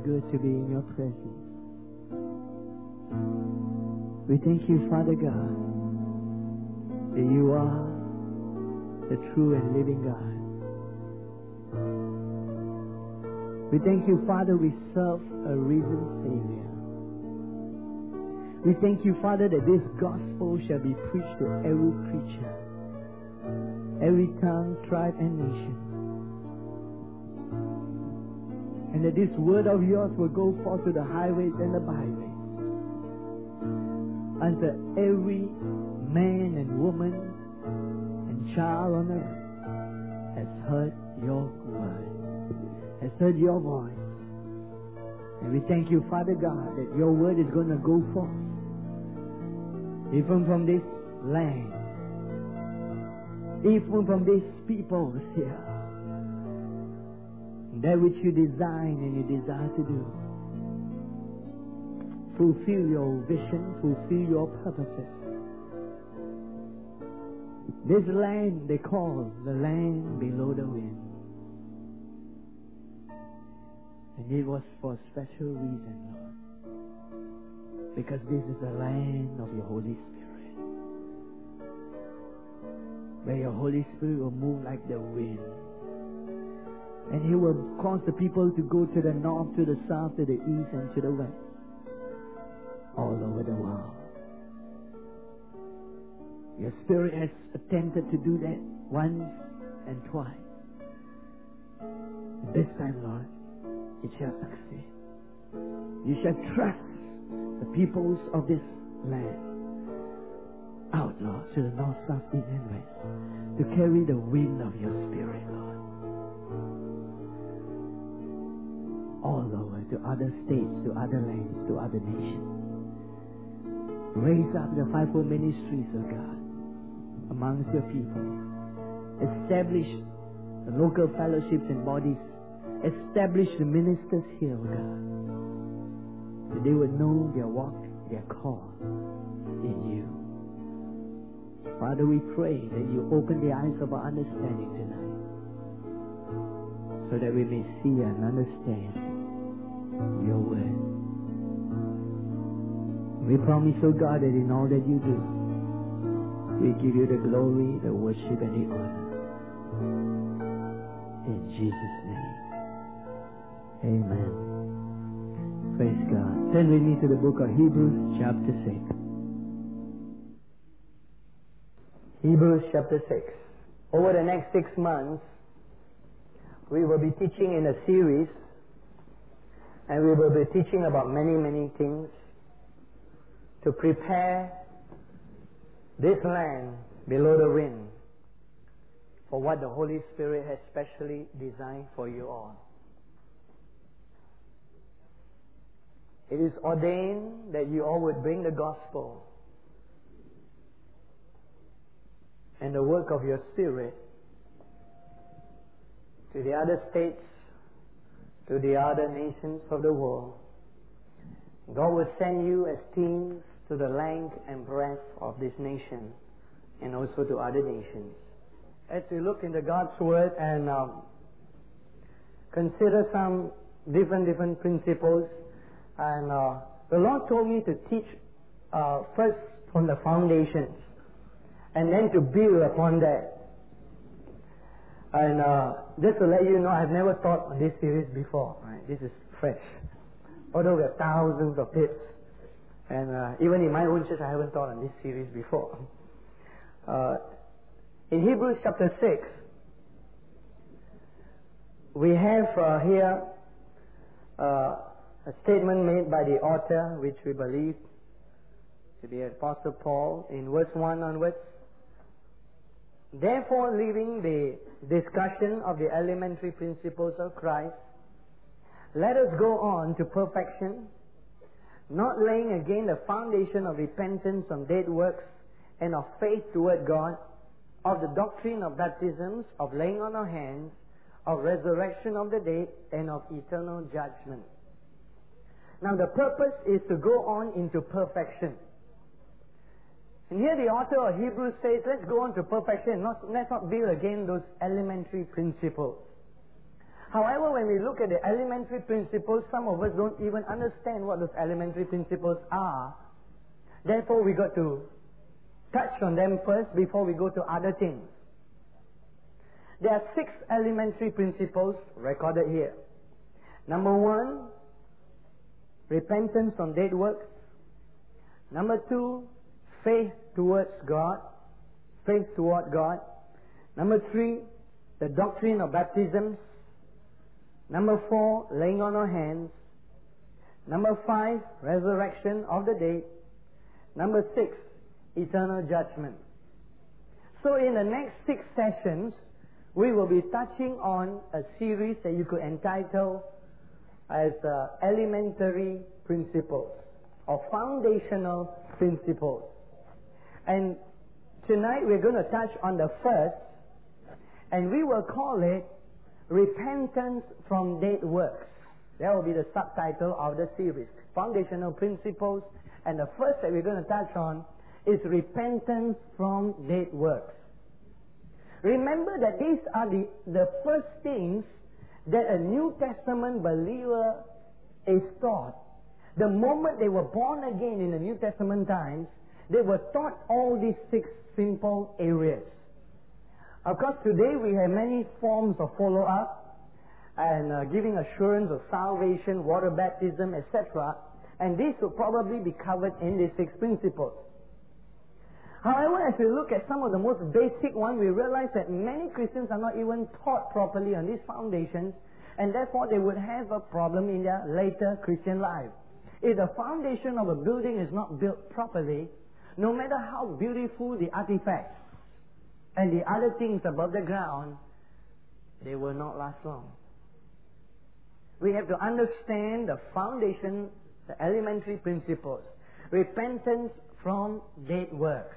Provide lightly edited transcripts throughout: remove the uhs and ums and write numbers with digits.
good to be in your presence. We thank you, Father God, that you are the true and living God. We thank you, Father, we serve a risen Savior. We thank you, Father, that this gospel shall be preached to every creature, every tongue, tribe, and nation. And that this word of yours will go forth to the highways and the byways, unto every man and woman and child on earth has heard your word, has heard your voice. And we thank you, Father God, that your word is going to go forth, even from this land, even from these people here, that which you design and you desire to do. Fulfill your vision, fulfill your purposes. This land they call the land below the wind. And it was for a special reason, Lord. Because this is the land of your Holy Spirit, where your Holy Spirit will move like the wind. And He will cause the people to go to the north, to the south, to the east, and to the west, all over the world. Your Spirit has attempted to do that once and twice. And this time, Lord, it shall succeed. You shall trust the peoples of this land out, Lord, to the north, south, east, and west, to carry the wind of your Spirit, Lord, all over, to other states, to other lands, to other nations. Raise up the fivefold ministries, O God, amongst your people. Establish the local fellowships and bodies. Establish the ministers here, O God, that they would know their walk, their call in you. Father, we pray that you open the eyes of our understanding tonight, so that we may see and understand your word. We promise, O God, that in all that you do, we give you the glory, the worship, and the honor. In Jesus' name. Amen. Praise God. Turn with me to the book of Hebrews chapter 6. Hebrews chapter 6. Over the next 6 months, we will be teaching in a series, and we will be teaching about many, many things to prepare this land below the wind for what the Holy Spirit has specially designed for you all. It is ordained that you all would bring the gospel and the work of your Spirit to the other states, to the other nations of the world. God will send you as teams to the length and breadth of this nation and also to other nations. As we look into God's Word and consider some different principles, and the Lord told me to teach first from the foundations and then to build upon that. And just to let you know, I've never taught on this series before. Right? This is fresh. Although we have thousands of tips, and even in my own church, I haven't taught on this series before. In Hebrews chapter 6, we have here a statement made by the author, which we believe to be Apostle Paul, in verse 1 onwards. Therefore, leaving the discussion of the elementary principles of Christ, let us go on to perfection, not laying again the foundation of repentance from dead works and of faith toward God, of the doctrine of baptisms, of laying on of hands, of resurrection of the dead, and of eternal judgment. Now the purpose is to go on into perfection. And here the author of Hebrews says, let's go on to perfection. Let's not build again those elementary principles. However, when we look at the elementary principles, some of us don't even understand what those elementary principles are. Therefore, we got to touch on them first before we go to other things. There are 6 elementary principles recorded here. Number 1, repentance from dead works. Number 2, faith towards God. Faith toward God. Number 3, the doctrine of baptisms. Number 4, laying on of hands. Number 5, resurrection of the dead. Number 6, eternal judgment. So in the next 6 sessions, we will be touching on a series that you could entitle as elementary principles or foundational principles. And tonight we're going to touch on the first, and we will call it repentance from dead works. That will be the subtitle of the series, foundational principles. And the first that we're going to touch on is repentance from dead works. Remember that these are the first things that a New Testament believer is taught. The moment they were born again in the New Testament times, they were taught all these 6 simple areas. Of course, today we have many forms of follow-up and giving assurance of salvation, water baptism, etc. And these will probably be covered in these 6 principles. However, as we look at some of the most basic ones, we realize that many Christians are not even taught properly on these foundations, and therefore they would have a problem in their later Christian life. If the foundation of a building is not built properly, no matter how beautiful the artifacts and the other things above the ground, they will not last long. We have to understand the foundation, the elementary principles. Repentance from dead works.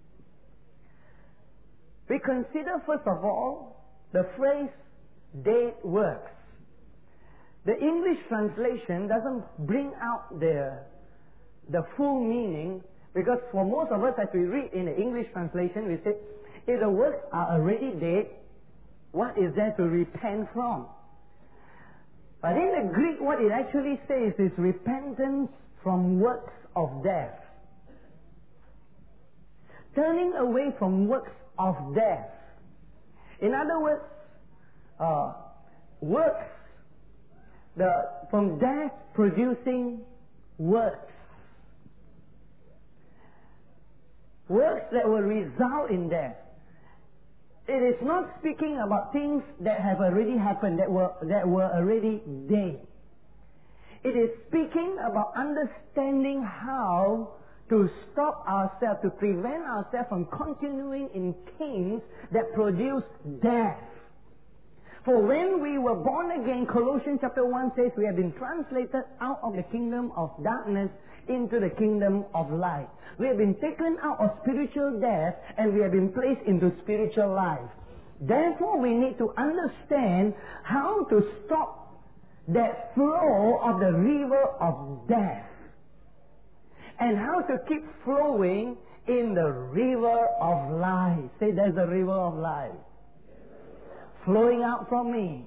We consider first of all the phrase dead works. The English translation doesn't bring out the full meaning, because for most of us as we read in the English translation, we say, if the works are already dead, what is there to repent from? But in the Greek, what it actually says is repentance from works of death. Turning away from works of death. In other words, works from death producing works. Works that will result in death. It is not speaking about things that have already happened, that were already dead. It is speaking about understanding how to stop ourselves, to prevent ourselves from continuing in things that produce death. For when we were born again, Colossians chapter 1 says we have been translated out of the kingdom of darkness into the kingdom of light. We have been taken out of spiritual death and we have been placed into spiritual life. Therefore, we need to understand how to stop that flow of the river of death and how to keep flowing in the river of life. Say, there's a river of life flowing out from me.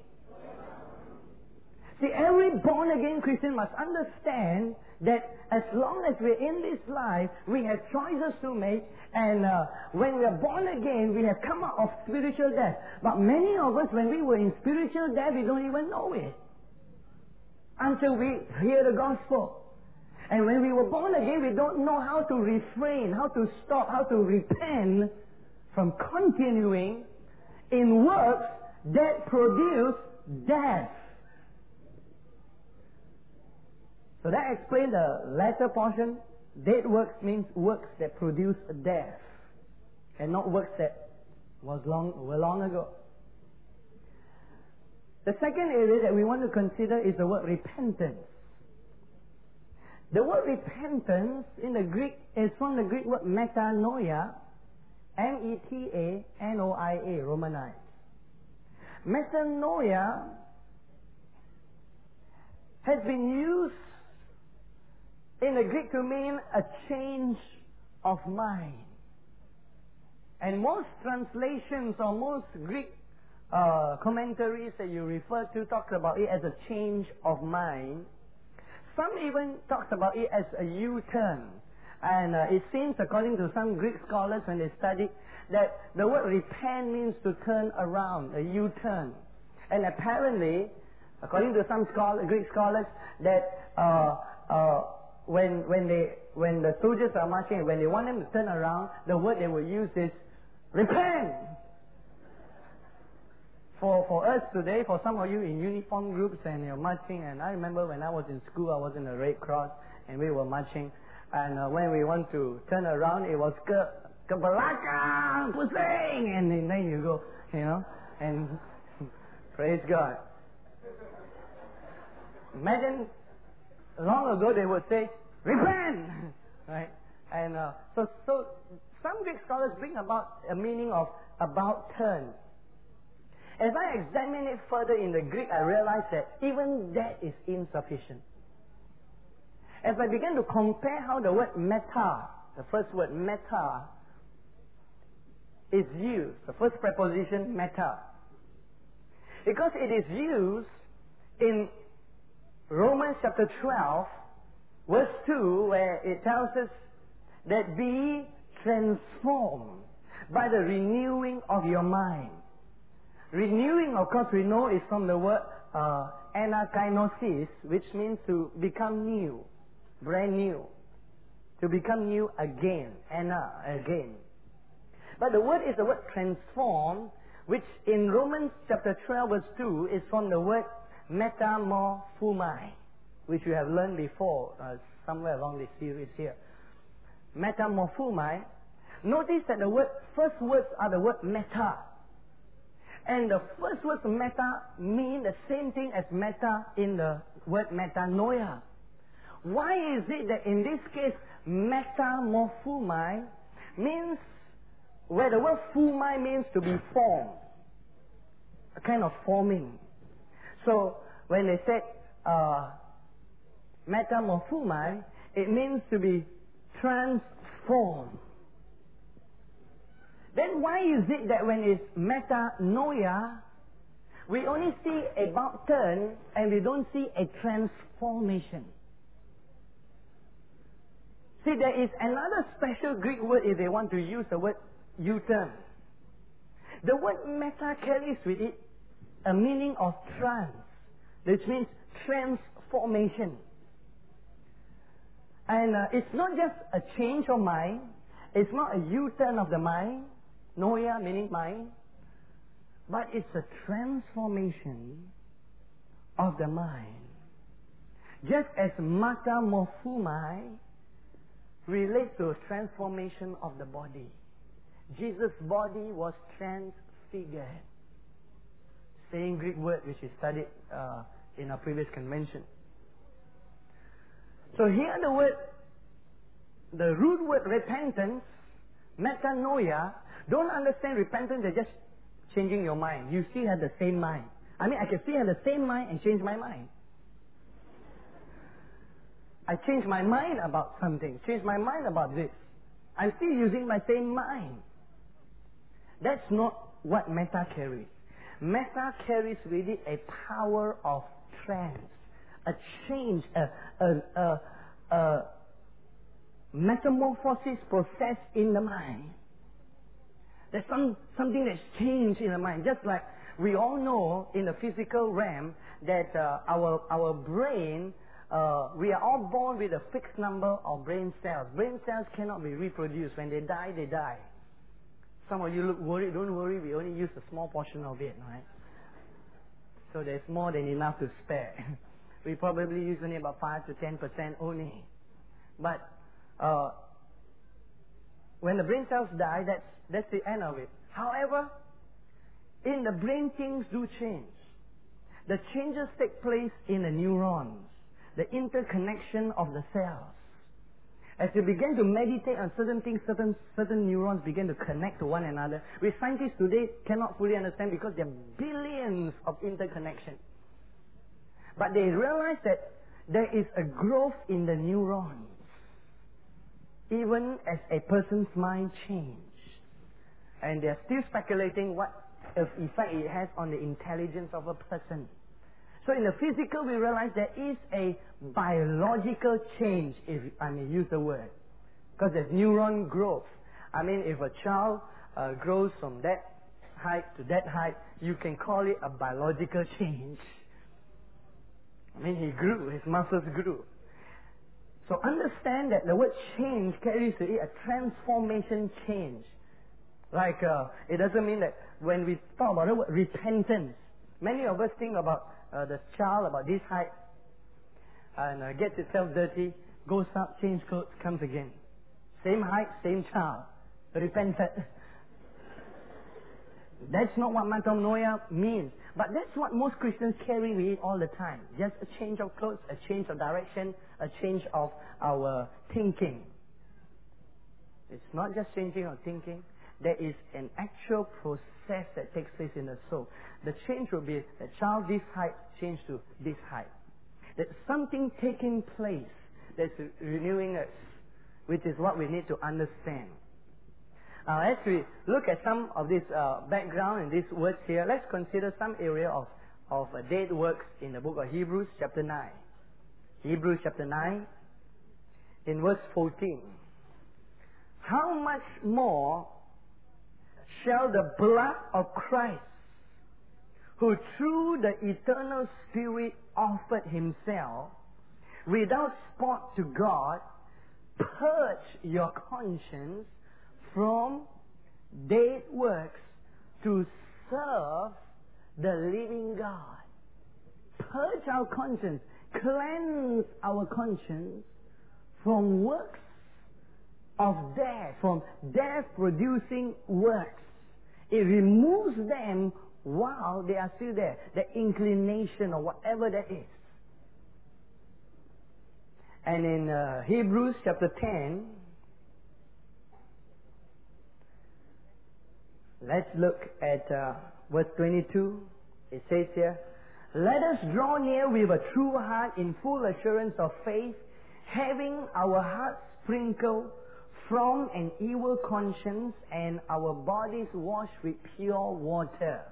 See, every born-again Christian must understand that as long as we're in this life, we have choices to make, and when we are born again, we have come out of spiritual death. But many of us, when we were in spiritual death, we don't even know it until we hear the gospel. And when we were born again, we don't know how to refrain, how to stop, how to repent from continuing in works that produce death. So that explains the latter portion. Dead works means works that produce death, and not works that were long ago. The second area that we want to consider is the word repentance. The word repentance in the Greek is from the Greek word metanoia, M-E-T-A-N-O-I-A, Romanized. Metanoia has been used in the Greek to mean a change of mind. And most translations or most Greek commentaries that you refer to talk about it as a change of mind. Some even talks about it as a U-turn. And it seems, according to some Greek scholars when they studied, that the word repent means to turn around, a U-turn. And apparently, according to some Greek scholars, that when the soldiers are marching, when they want them to turn around, the word they will use is repent. For us today, for some of you in uniform groups and you're marching, and I remember when I was in school, I was in the Red Cross and we were marching, and when we want to turn around, it was ke belakang, pusing, and then you go, and praise God. Imagine, long ago they would say, repent! Right? And so some Greek scholars bring about a meaning of about turn. As I examine it further in the Greek, I realized that even that is insufficient. As I began to compare how the word meta, the first word meta, is used, the first preposition meta, because it is used in Romans chapter 12, verse 2, where it tells us that be transformed by the renewing of your mind. Renewing, of course, we know is from the word anakainosis, which means to become new, brand new, to become new again, again. But the word is the word transform, which in Romans chapter 12, verse 2, is from the word metamorphomai, which you have learned before, somewhere along this series here. Metamorphomai. Notice that the first words are the word meta. And the first words meta mean the same thing as meta in the word metanoia. Why is it that in this case metamorphomai means, where the word phumai means to be formed, a kind of forming. So when they said metamorphomai, it means to be transformed. Then why is it that when it's metanoia, we only see about turn and we don't see a transformation? See, there is another special Greek word if they want to use the word U-turn. The word meta carries with it a meaning of trans, which means transformation. And it's not just a change of mind, it's not a U-turn of the mind, noia meaning mind, but it's a transformation of the mind. Just as metamorphomai relates to a transformation of the body. Jesus' body was transfigured. Same Greek word which we studied in our previous convention. So here the root word repentance, metanoia, don't understand repentance as just changing your mind. You still have the same mind. I can still have the same mind and change my mind. I change my mind about something, change my mind about this. I'm still using my same mind. That's not what meta carries. Meta carries with it a power of trance, a change, a metamorphosis process in the mind. There's something that's changed in the mind. Just like we all know in the physical realm that our brain, we are all born with a fixed number of brain cells. Brain cells cannot be reproduced. When they die, they die. Some of you look worried. Don't worry, we only use a small portion of it, right? So there's more than enough to spare. We probably use only about 5 to 10% only. But when the brain cells die, that's the end of it. However, in the brain things do change. The changes take place in the neurons, the interconnection of the cells. As you begin to meditate on certain things, certain neurons begin to connect to one another, which scientists today cannot fully understand because there are billions of interconnection. But they realize that there is a growth in the neurons, even as a person's mind changes. And they're still speculating what of effect it has on the intelligence of a person. So in the physical, we realize there is a biological change, if I may use the word. Because there's neuron growth. I mean, if a child grows from that height to that height, you can call it a biological change. I mean, he grew, his muscles grew. So understand that the word change carries with it a transformation change. Like, it doesn't mean that when we talk about the word repentance, many of us think about the child about this height and gets itself dirty, goes up, change clothes, comes again. Same height, same child. Repented. That's not what metanoia means. But that's what most Christians carry with it all the time. Just a change of clothes, a change of direction, a change of our thinking. It's not just changing our thinking. There is an actual process that takes place in the soul. The change will be the child this height change to this height. There's something taking place that's renewing us, which is what we need to understand. Now, as we look at some of this background and these words here, let's consider some area of dead works in the book of Hebrews chapter 9. Hebrews chapter 9, in verse 14. How much more shall the blood of Christ, who through the eternal Spirit offered himself without spot to God, purge your conscience from dead works to serve the living God. Purge our conscience, cleanse our conscience from works of death, from death-producing works. It removes them while they are still there, the inclination or whatever that is. And in Hebrews chapter 10, let's look at verse 22. It says here, let us draw near with a true heart in full assurance of faith, having our hearts sprinkled from an evil conscience and our bodies washed with pure water.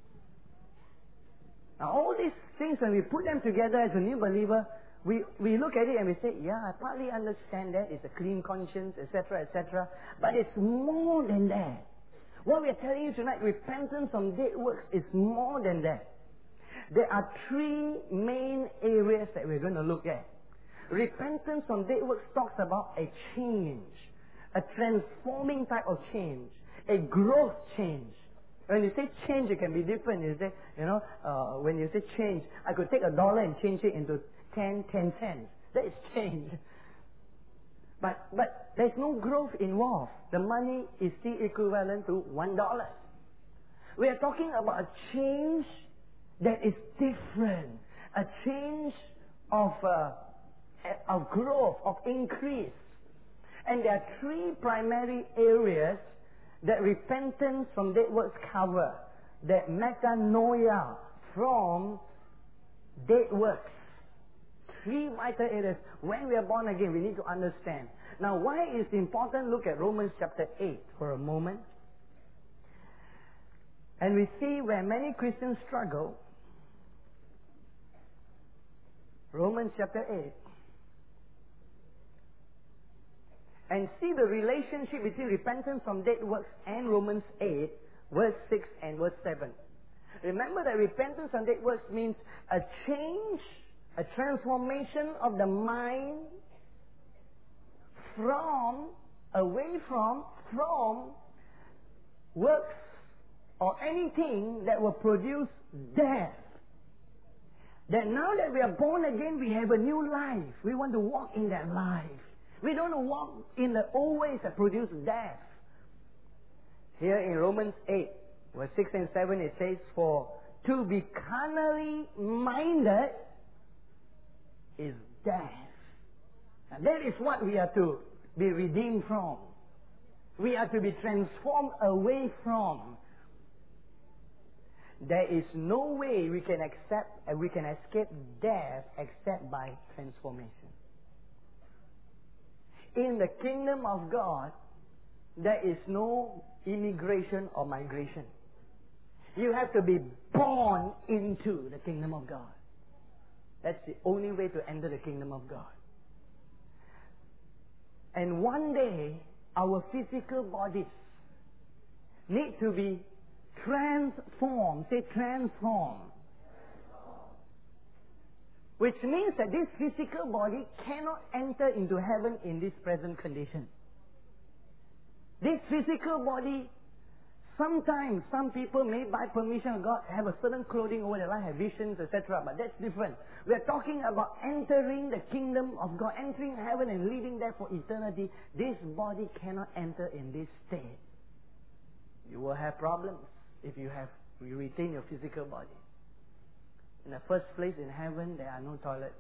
Now all these things, when we put them together as a new believer, we look at it and we say, yeah, I partly understand that. It's a clean conscience, etc., etc. But it's more than that. What we are telling you tonight, repentance from dead works, is more than that. There are three main areas that we're going to look at. Repentance from dead works talks about a change, a transforming type of change, a growth change. When you say change, it can be different. You say, when you say change, I could take $1 and change it into 10 cents. That is change. But there's no growth involved. The money is still equivalent to $1. We are talking about a change that is different. A change of growth, of increase. And there are three primary areas that repentance from dead works cover. That metanoia from dead works. Three vital areas. When we are born again, we need to understand. Now, why is it important? Look at Romans chapter 8 for a moment. And we see where many Christians struggle. Romans chapter 8. And see the relationship between repentance from dead works and Romans 8, verse 6 and verse 7. Remember that repentance from dead works means a change, a transformation of the mind away from works or anything that will produce death. That now that we are born again, we have a new life. We want to walk in that life. We don't want to walk in the old ways that produce death. Here in Romans 8, verse 6 and 7, it says, for to be carnally minded is death. And that is what we are to be redeemed from. We are to be transformed away from. There is no way we can escape death except by transformation. In the kingdom of God, there is no immigration or migration. You have to be born into the kingdom of God. That's the only way to enter the kingdom of God. And one day, our physical bodies need to be transformed. Say transformed. Which means that this physical body cannot enter into heaven in this present condition. This physical body, sometimes some people may by permission of God have a certain clothing over their life, have visions, etc. But that's different. We are talking about entering the kingdom of God, entering heaven and living there for eternity. This body cannot enter in this state. You will have problems if you retain your physical body. In the first place, in heaven, there are no toilets.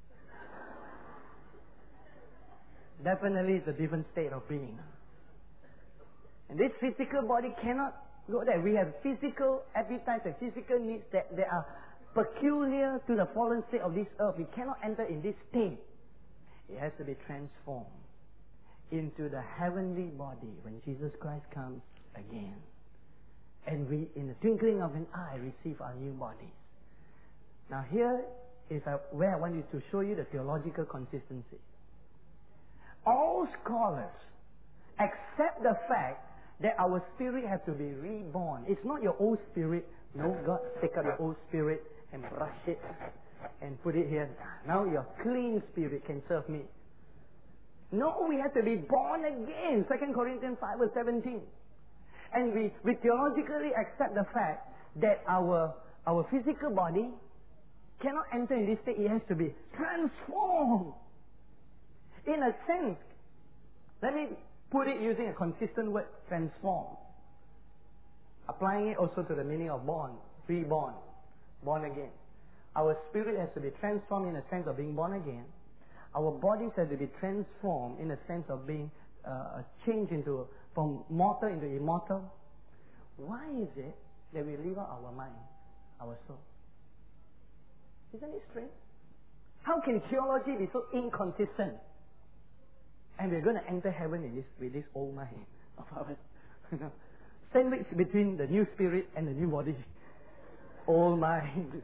Definitely, it's a different state of being. And this physical body cannot go there. We have physical appetites and physical needs that are peculiar to the fallen state of this earth. We cannot enter in this state. It has to be transformed into the heavenly body when Jesus Christ comes again. And we, in the twinkling of an eye, receive our new bodies. Now here is where I want you to show you the theological consistency. All scholars accept the fact that our spirit has to be reborn. It's not your old spirit. No, God, take up your old spirit and brush it and put it here. Now your clean spirit can serve me. No, we have to be born again. 2 Corinthians 5 verse 17. And we theologically accept the fact that our physical body cannot enter in this state. It has to be transformed. In a sense, let me put it using a consistent word, transform. Applying it also to the meaning of born, reborn, born again. Our spirit has to be transformed in the sense of being born again. Our bodies have to be transformed in the sense of being changed from mortal into immortal. Why is it that we leave out our mind, our soul? Isn't it strange? How can theology be so inconsistent? And we're going to enter heaven with this old mind of ours. Sandwiched between the new spirit and the new body. Old mind.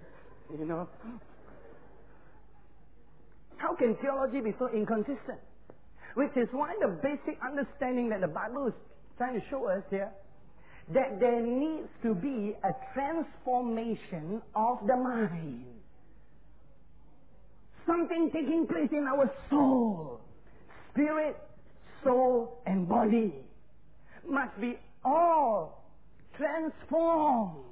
How can theology be so inconsistent? Which is why the basic understanding that the Bible is trying to show us here, that there needs to be a transformation of the mind. Something taking place in our soul. Spirit, soul, and body must be all transformed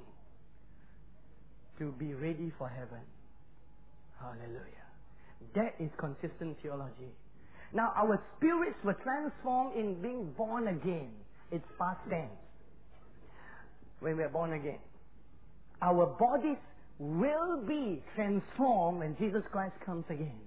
to be ready for heaven. Hallelujah. That is consistent theology. Now, our spirits were transformed in being born again. It's past tense. When we are born again. Our bodies will be transformed when Jesus Christ comes again.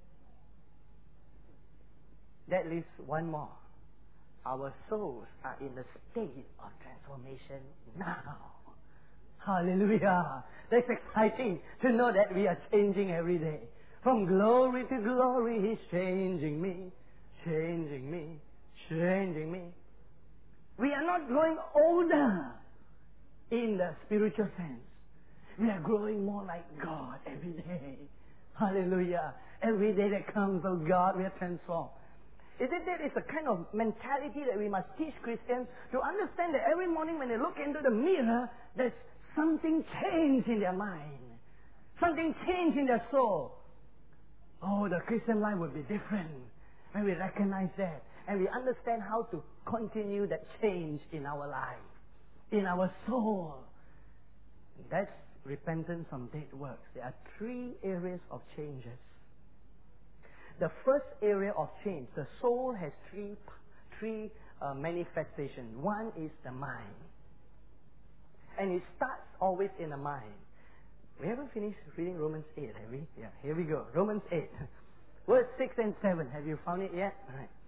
That leaves one more. Our souls are in the state of transformation now. Hallelujah. That's exciting to know that we are changing every day. From glory to glory, He's changing me, changing me, changing me. We are not growing older in the spiritual sense. We are growing more like God every day. Hallelujah. Every day that comes, oh God, we are transformed. Isn't that it's a kind of mentality that we must teach Christians to understand that every morning when they look into the mirror, there's something changed in their mind. Something changed in their soul. Oh, the Christian life will be different when we recognize that. And we understand how to continue that change in our life, in our soul. That's repentance from dead works. There are 3 areas of changes. The first area of change, the soul has three manifestations. One is the mind. And it starts always in the mind. We haven't finished reading Romans 8, have we? Yeah, here we go. Romans 8. Verse 6 and 7. Have you found it yet? All right.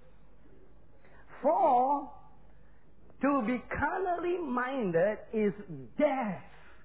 For to be carnally minded is death.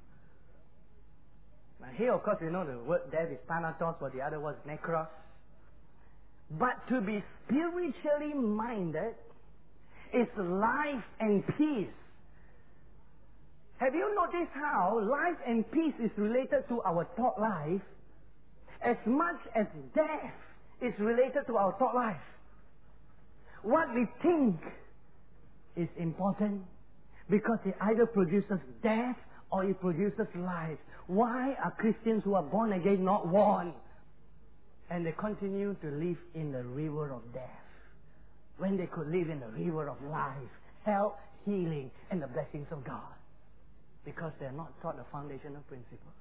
Now here, of course, you know the word death is thanatos, but the other word is necros. But to be spiritually minded is life and peace. Have you noticed how life and peace is related to our thought life as much as death is related to our thought life? What we think is important because it either produces death or it produces life. Why are Christians who are born again not warned? And they continue to live in the river of death when they could live in the river of life, health, healing, and the blessings of God. Because they are not taught the foundational principles.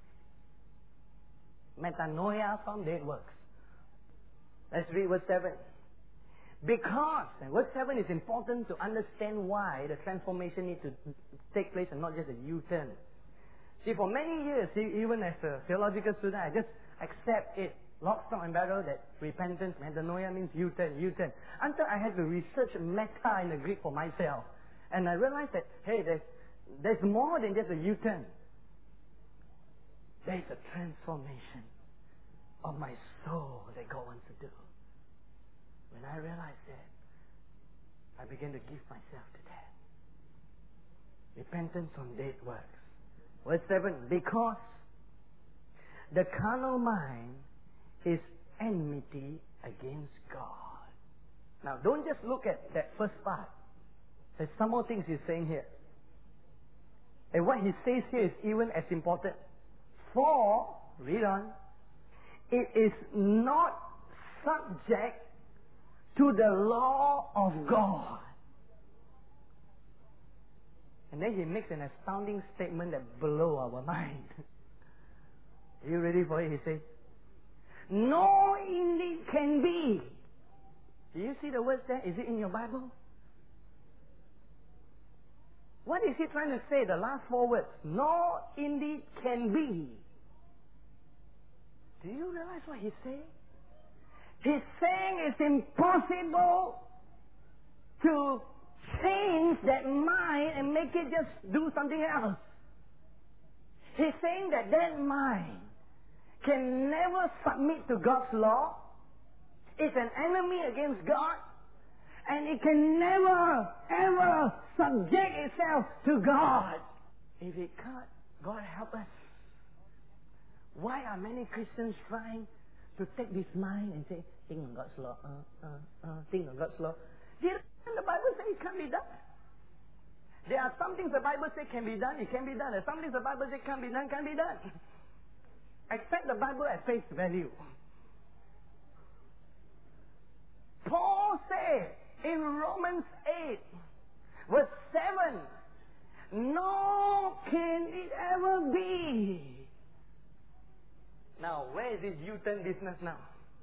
Metanoia from dead works. Let's read verse 7. Because, and verse 7 is important to understand why the transformation needs to take place and not just a U-turn. See, for many years, even as a theological student, I just accept it, lock, stock, and barrel, that repentance, metanoia means U-turn. Until I had to research meta in the Greek for myself. And I realized that, hey, there's more than just a U-turn. There's a transformation of my soul that God wants to do. When I realized that, I began to give myself to that. Repentance from dead works. Verse 7, because the carnal mind is enmity against God. Now, don't just look at that first part. There's some more things he's saying here. And what he says here is even as important. For, read on, it is not subject to the law of God. And then he makes an astounding statement that blows our mind. Are you ready for it? He says, no indeed can be. Do you see the words there? Is it in your Bible? What is he trying to say? The last 4 words. No indeed can be. Do you realize what he's saying? He's saying it's impossible to change that mind and make it just do something else. He's saying that that mind can never submit to God's law. It's an enemy against God. And it can never, ever subject itself to God. If it can't, God help us. Why are many Christians trying to take this mind and say, think on God's law, think on God's law? The Bible says it can't be done. There are some things the Bible says can be done, it can be done. There are some things the Bible says can't be done, can't be done. Accept the Bible at face value. Paul said in Romans 8, verse 7, nor can it ever be. Now, where is this U-turn business now?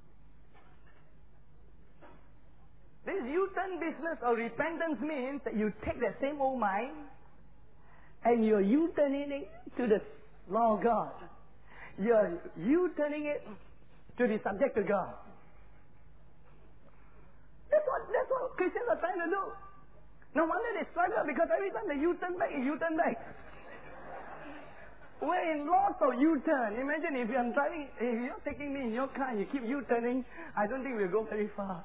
This U-turn business of repentance means that you take that same old mind and you're U-turning it to the law of God. You're U-turning it to be subject to God. That's what Christians are trying to do. No wonder they struggle, because every time they U-turn back, you U-turn back. We're in lots of U-turn. Imagine if you're taking me in your car and you keep U-turning, I don't think we'll go very far.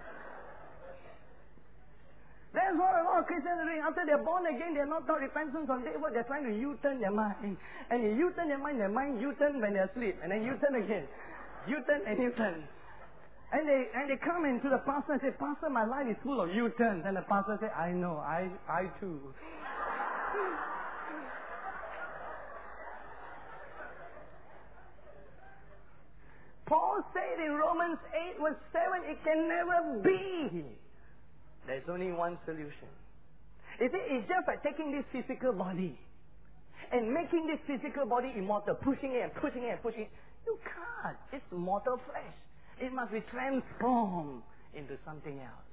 That's what a lot of Christians are doing. After they're born again, they're not taught repentance on day one. They're trying to U-turn their mind. And you U-turn their mind U-turn when they're asleep. And then U-turn again. U-turn and U-turn. And they come into the pastor and say, Pastor, my life is full of U-turns. And the pastor said, I know, I too. Paul said in Romans 8 verse 7, it can never be. There's only one solution. It's just like taking this physical body and making this physical body immortal, pushing it and pushing it and pushing it. You can't. It's mortal flesh. It must be transformed into something else.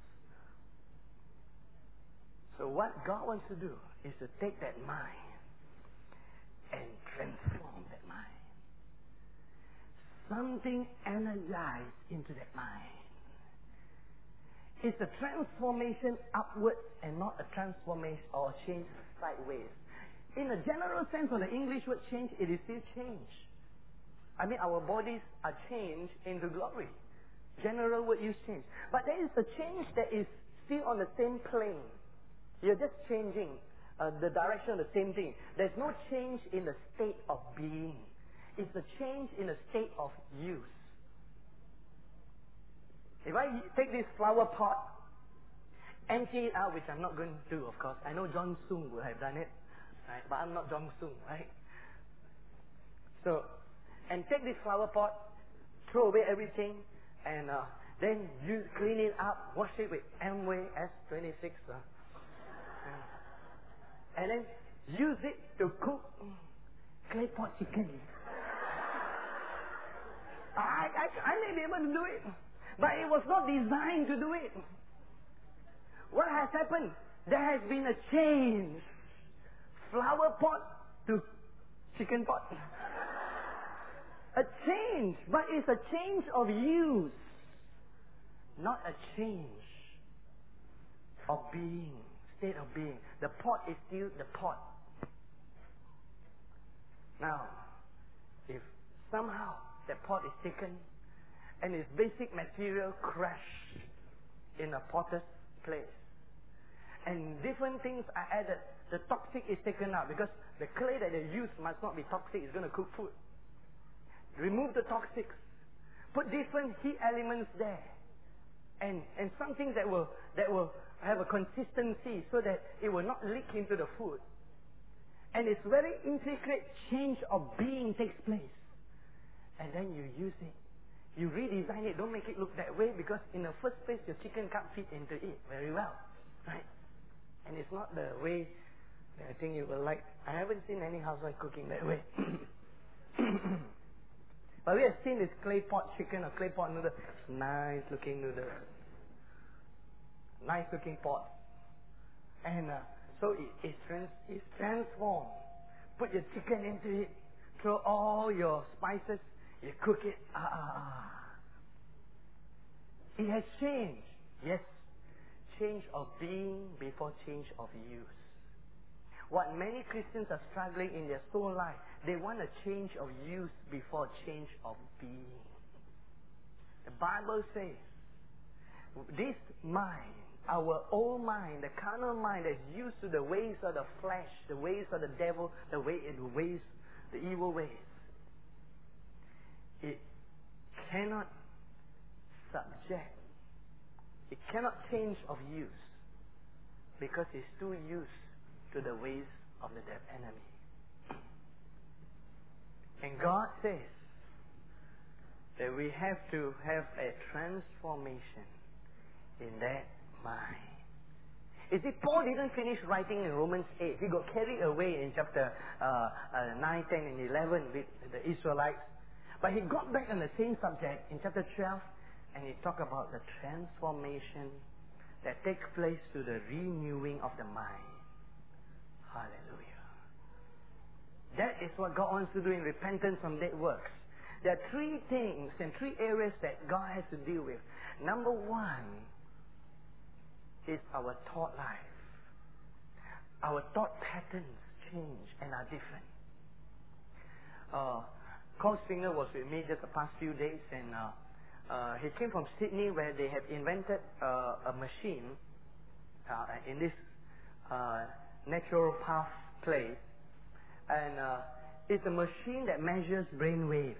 So what God wants to do is to take that mind and transform that mind. Something energized into that mind. It's a transformation upwards and not a transformation or change sideways. In a general sense of the English word change, it is still change. I mean, our bodies are changed into glory. General word use change. But there is a change that is still on the same plane. You're just changing. the direction of the same thing. There's no change in the state of being. It's a change in the state of use. If I take this flower pot, empty it out, which I'm not going to do, of course. I know John Sung would have done it, right? But I'm not John Sung, right? So, and take this flower pot, throw away everything, and then you clean it up, wash it with Amway S26, and then use it to cook clay pot chicken. I may be able to do it, but it was not designed to do it. What has happened? There has been a change. Flower pot to chicken pot. A change, but it's a change of use, not a change of being, state of being. The pot is still the pot. Now, if somehow the pot is taken and its basic material crashed in a potter's place, and different things are added, the toxic is taken out because the clay that they use must not be toxic. It's going to cook food. Remove the toxics. Put different heat elements there, and something that will have a consistency so that it will not leak into the food. And it's very intricate change of being takes place. And then you use it. You redesign it. Don't make it look that way because in the first place your chicken can't fit into it very well, right? And it's not the way that I think you will like. I haven't seen any housewife cooking that way. But we have seen this clay pot chicken or clay pot noodle. Nice looking noodle. Nice looking pot. And so it's transformed. Put your chicken into it. Throw all your spices. You cook it. It has changed. Yes. Change of being before change of use. What many Christians are struggling in their soul life, they want a change of use before change of being. The Bible says, this mind, our old mind, the carnal mind that's used to the ways of the flesh, the ways of the devil, the evil ways, it cannot subject, it cannot change of use because it's too used to the ways of the enemy. And God says that we have to have a transformation in that mind. You see, Paul didn't finish writing in Romans 8. He got carried away in chapter 9, 10, and 11 with the Israelites. But he got back on the same subject in chapter 12, and he talked about the transformation that takes place through the renewing of the mind. Hallelujah. That is what God wants to do in repentance from dead works. There are three things and three areas that God has to deal with. Number one is our thought life. Our thought patterns change and are different. Carl Springer was with me just the past few days, and he came from Sydney where they have invented a machine in this natural path place, and it's a machine that measures brain waves,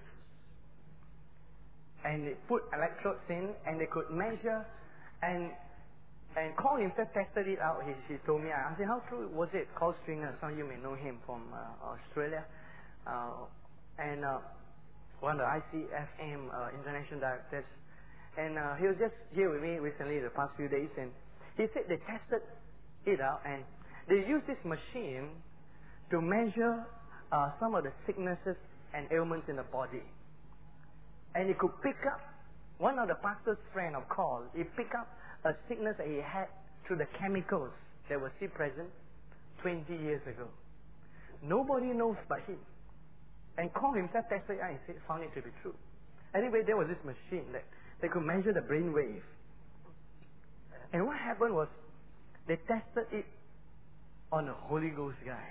and they put electrodes in, and they could measure, and Carl himself tested it out. He told me, I asked him, how true was it? Carl Stringer, some of you may know him from Australia, and one of the ICFM international directors, and he was just here with me recently the past few days, and he said they tested it out, and they used this machine to measure some of the sicknesses and ailments in the body. And he could pick up, one of the pastor's friend of Carl, he picked up a sickness that he had through the chemicals that were still present 20 years ago. Nobody knows but him. And Carl himself tested it out and found it to be true. Anyway, there was this machine that they could measure the brain wave. And what happened was, they tested it on a Holy Ghost guy.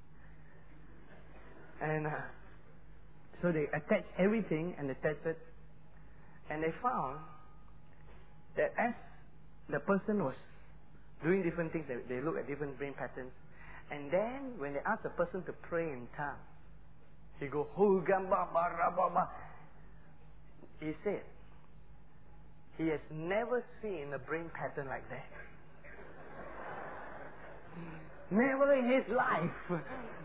And so they attached everything and they tested, and they found that as the person was doing different things, they looked at different brain patterns, And then when they ask a person to pray in tongues, he go, he said, he has never seen a brain pattern like that. Never in his life.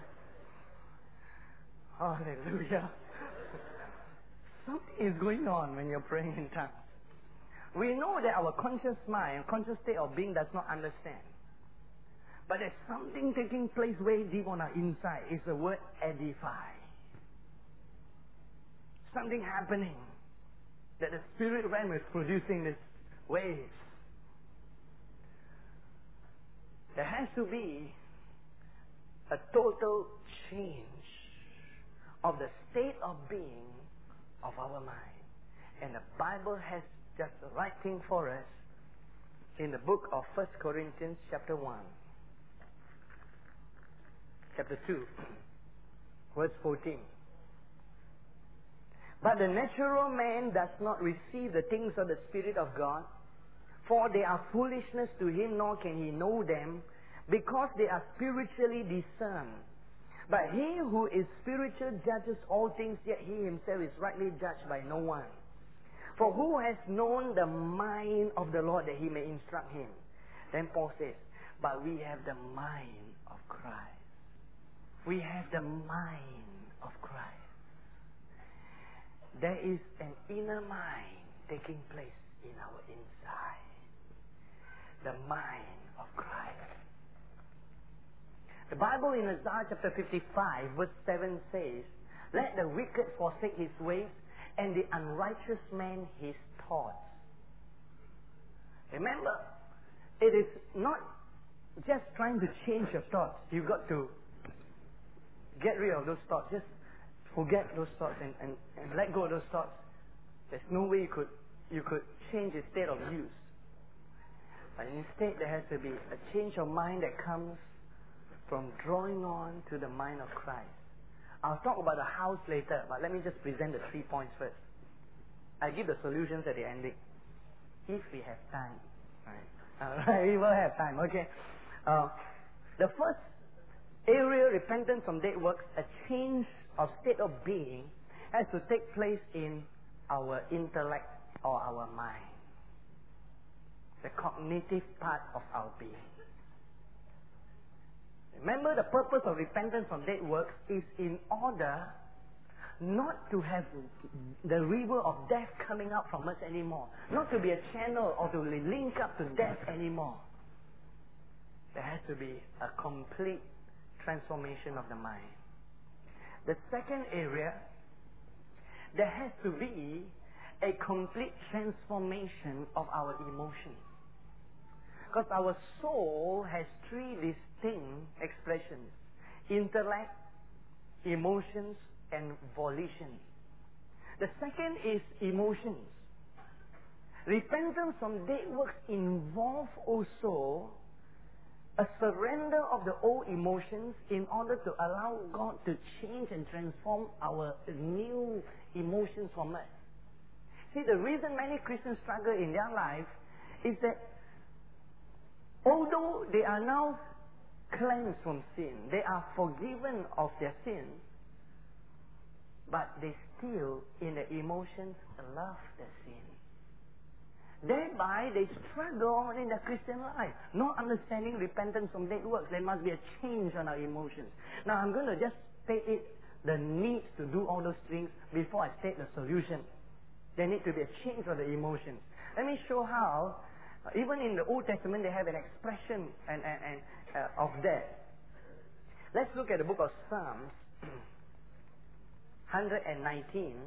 Hallelujah. Something is going on when you're praying in tongues. We know that our conscious mind, conscious state of being does not understand. But there's something taking place way deep on our inside. It's the word edify. Something happening. That the spirit realm is producing this waves. There has to be a total change of the state of being of our mind. And the Bible has just the right thing for us in the book of 1 Corinthians chapter 1. Chapter 2, verse 14. But the natural man does not receive the things of the Spirit of God, for they are foolishness to him, nor can he know them, because they are spiritually discerned. But he who is spiritual judges all things, yet he himself is rightly judged by no one. For who has known the mind of the Lord that he may instruct him? Then Paul says, but we have the mind of Christ. We have the mind of Christ. There is an inner mind taking place in our inside. The mind of Christ. The Bible in Isaiah chapter 55 verse 7 says, let the wicked forsake his ways and the unrighteous man his thoughts. Remember, it is not just trying to change your thoughts. You've got to get rid of those thoughts. Just forget those thoughts and let go of those thoughts. There's no way you could change the state of use. But instead there has to be a change of mind that comes from drawing on to the mind of Christ. I'll talk about the house later, but let me just present the 3 points first. I'll give the solutions at the ending. If we have time. Alright, we will have time, okay. The first area, repentance from dead works, a change of state of being, has to take place in our intellect or our mind. The cognitive part of our being. Remember, the purpose of repentance from dead works is in order not to have the river of death coming out from us anymore. Not to be a channel or to link up to death anymore. There has to be a complete transformation of the mind. The second area, there has to be a complete transformation of our emotions. Because our soul has 3 distinct expressions: intellect, emotions, and volition. The second is emotions. Repentance from dead works involves also a surrender of the old emotions in order to allow God to change and transform our new emotions from us. See, the reason many Christians struggle in their life is that although they are now cleansed from sin, they are forgiven of their sins, but they still, in their emotions, love the sin. Thereby, they struggle on in their Christian life, not understanding repentance from dead works. There must be a change on our emotions. Now, I'm going to just state the need to do all those things before I state the solution. There needs to be a change of the emotions. Let me show how, even in the Old Testament, they have an expression of that. Let's look at the book of Psalms, 119.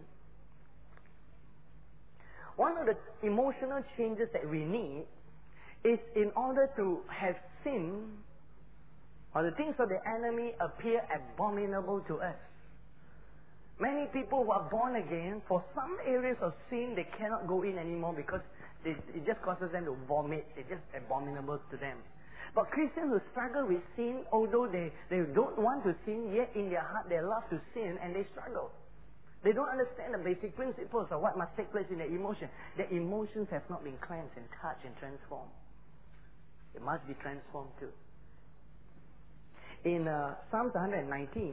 One of the emotional changes that we need is in order to have sin or the things of the enemy appear abominable to us. Many people who are born again, for some areas of sin, they cannot go in anymore because it just causes them to vomit. It's just abominable to them. But Christians who struggle with sin, although they don't want to sin, yet in their heart they love to sin and they struggle. They don't understand the basic principles of what must take place in their emotion. Their emotions have not been cleansed and touched and transformed. It must be transformed too. In Psalms 119,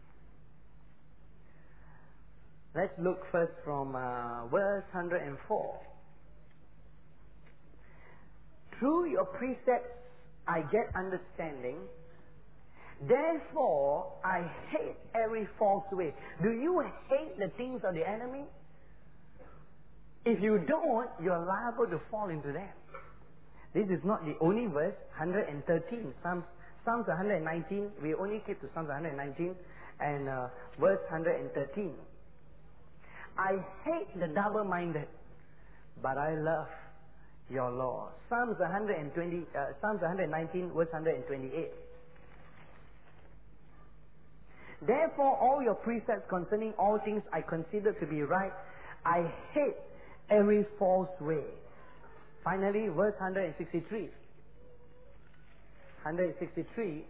let's look first from verse 104. Through your precepts I get understanding, therefore I hate every false way. Do you hate the things of the enemy? If you don't, you're liable to fall into them. This is not the only verse, 113. Psalms 119, we only keep to Psalms 119 and verse 113. I hate the double-minded, but I love your law. Psalms 119, verse 128. Therefore, all your precepts concerning all things I consider to be right. I hate every false way. Finally, verse 163. 163.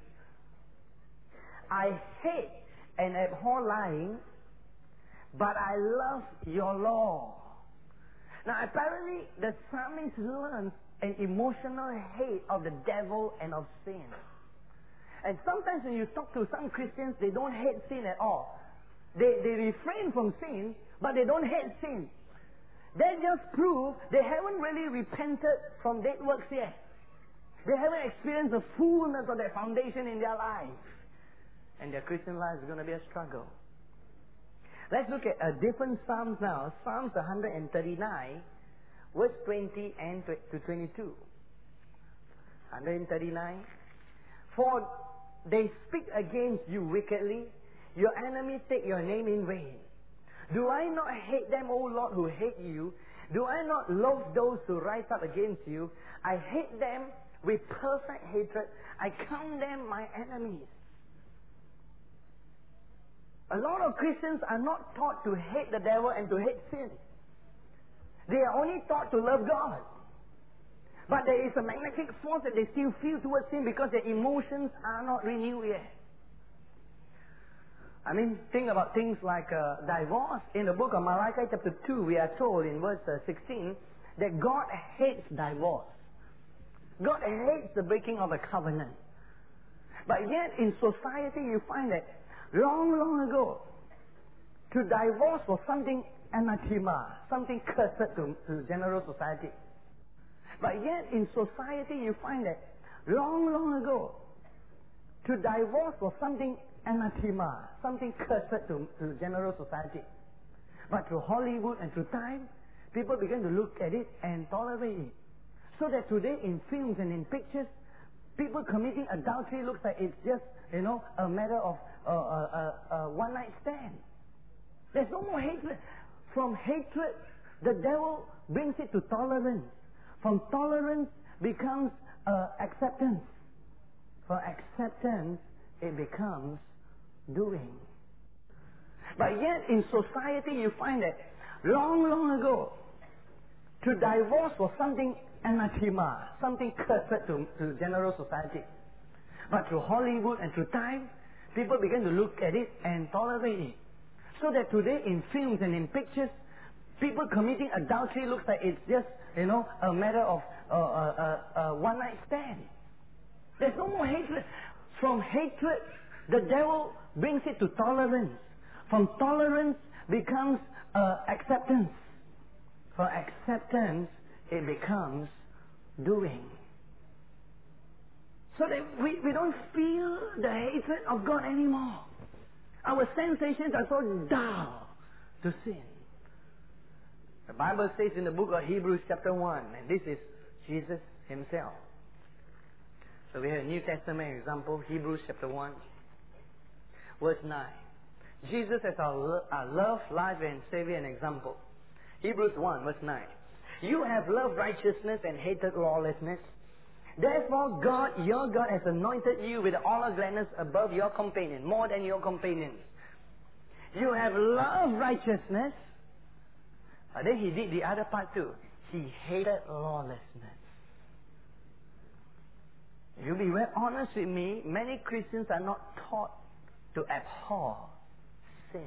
I hate and abhor lying, but I love your law. Now, apparently, the psalmist learns an emotional hate of the devil and of sin. And sometimes when you talk to some Christians, they don't hate sin at all. They refrain from sin, but they don't hate sin. That just proves they haven't really repented from dead works yet. They haven't experienced the fullness of their foundation in their life. And their Christian life is going to be a struggle. Let's look at a different Psalms now. Psalms 139, verse 20 and to 22. 139. For they speak against you wickedly. Your enemies take your name in vain. Do I not hate them, O Lord, who hate you? Do I not love those who rise up against you? I hate them with perfect hatred. I count them my enemies. A lot of Christians are not taught to hate the devil and to hate sin. They are only taught to love God. But there is a magnetic force that they still feel towards sin because their emotions are not renewed yet. I mean, think about things like divorce. In the book of Malachi chapter 2, we are told in verse 16 that God hates divorce. God hates the breaking of a covenant. But yet in society you find that long ago, to divorce was something anathema, something cursed to general society. But yet in society you find that long ago, to divorce was something anathema, something cursed to general society. But through Hollywood and through time, people began to look at it and tolerate it. So that today in films and in pictures, people committing adultery looks like it's just, a matter of a one-night stand. There's no more hatred. From hatred, the devil brings it to tolerance. From tolerance becomes acceptance. For acceptance, it becomes doing. But yet in society you find that long ago, to divorce was something anathema, something cursed to general society. But through Hollywood and through time, people began to look at it and tolerate it. So that today in films and in pictures, people committing adultery looks like it's just, a matter of a one-night stand. There's no more hatred. From hatred, the devil brings it to tolerance. From tolerance becomes acceptance. For acceptance, it becomes doing. So that we don't feel the hatred of God anymore. Our sensations are so dull to sin. The Bible says in the book of Hebrews chapter 1, and this is Jesus himself. So we have a New Testament example, Hebrews chapter 1, verse 9. Jesus as our love, life and Savior and example. Hebrews 1, verse 9. You have loved righteousness and hated lawlessness. Therefore God, your God, has anointed you with all gladness above your companion, more than your companions. You have loved righteousness. But then he did the other part too. He hated lawlessness. If you be very honest with me, many Christians are not taught to abhor sin.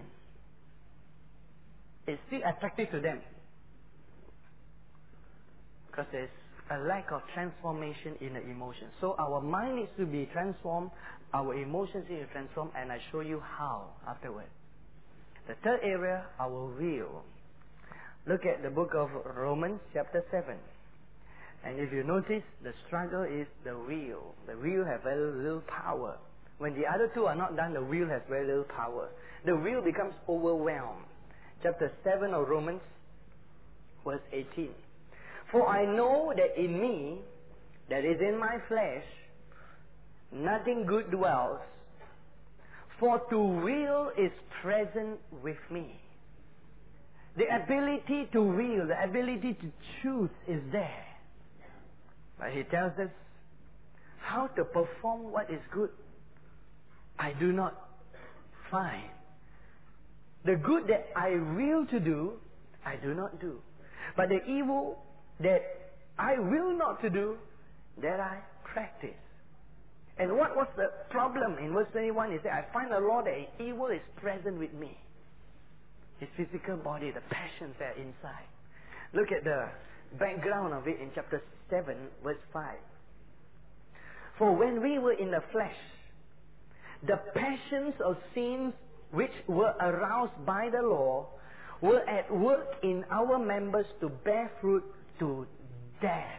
It's still attractive to them. Because there's a lack of transformation in the emotions. So our mind needs to be transformed, our emotions need to transform, and I show you how afterward. The third area, our will. Look at the book of Romans chapter 7. And if you notice, the struggle is the will. The will has very little power. When the other two are not done, the will has very little power. The will becomes overwhelmed. Chapter 7 of Romans, verse 18. For I know that in me, that is in my flesh, nothing good dwells. For to will is present with me. The ability to will, the ability to choose is there. But he tells us how to perform what is good, I do not find. The good that I will to do, I do not do. But the evil that I will not to do, that I practice. And what was the problem in verse 21? He said, I find the law that evil is present with me. His physical body, the passions that are inside. Look at the background of it in chapter 7, verse 5. For when we were in the flesh, the passions of sins which were aroused by the law were at work in our members to bear fruit to death.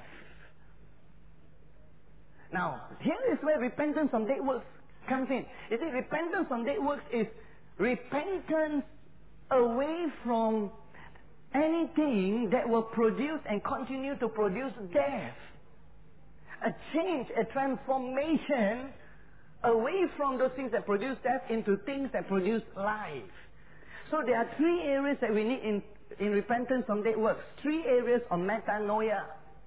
Now, here is where repentance from dead works comes in. You see, repentance from dead works is repentance away from anything that will produce and continue to produce death. A change, a transformation away from those things that produce death into things that produce life. So there are three areas that we need in repentance from dead works. Three areas of metanoia.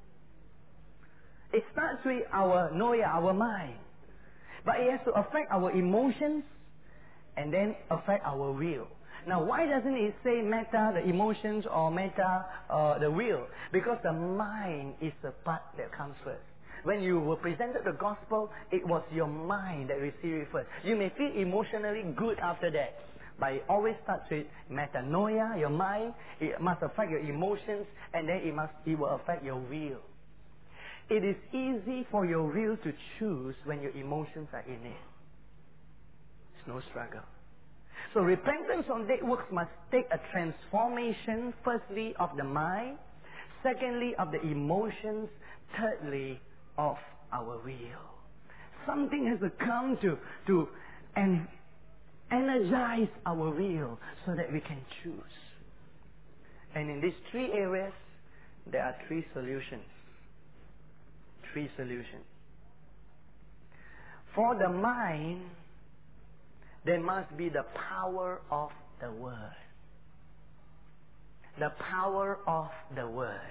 It starts with our noia, our mind. But it has to affect our emotions and then affect our will. Now, why doesn't it say meta, the emotions, or meta, the will? Because the mind is the part that comes first. When you were presented the gospel, it was your mind that received it first. You may feel emotionally good after that. But it always starts with metanoia, your mind. It must affect your emotions, and then it will affect your will. It is easy for your will to choose when your emotions are in it. It's no struggle. So repentance on dead works must take a transformation, firstly, of the mind, secondly, of the emotions, thirdly, of our will. Something has to come to energize our will so that we can choose. And in these three areas, there are three solutions. Three solutions. For the mind, there must be the power of the Word. The power of the Word.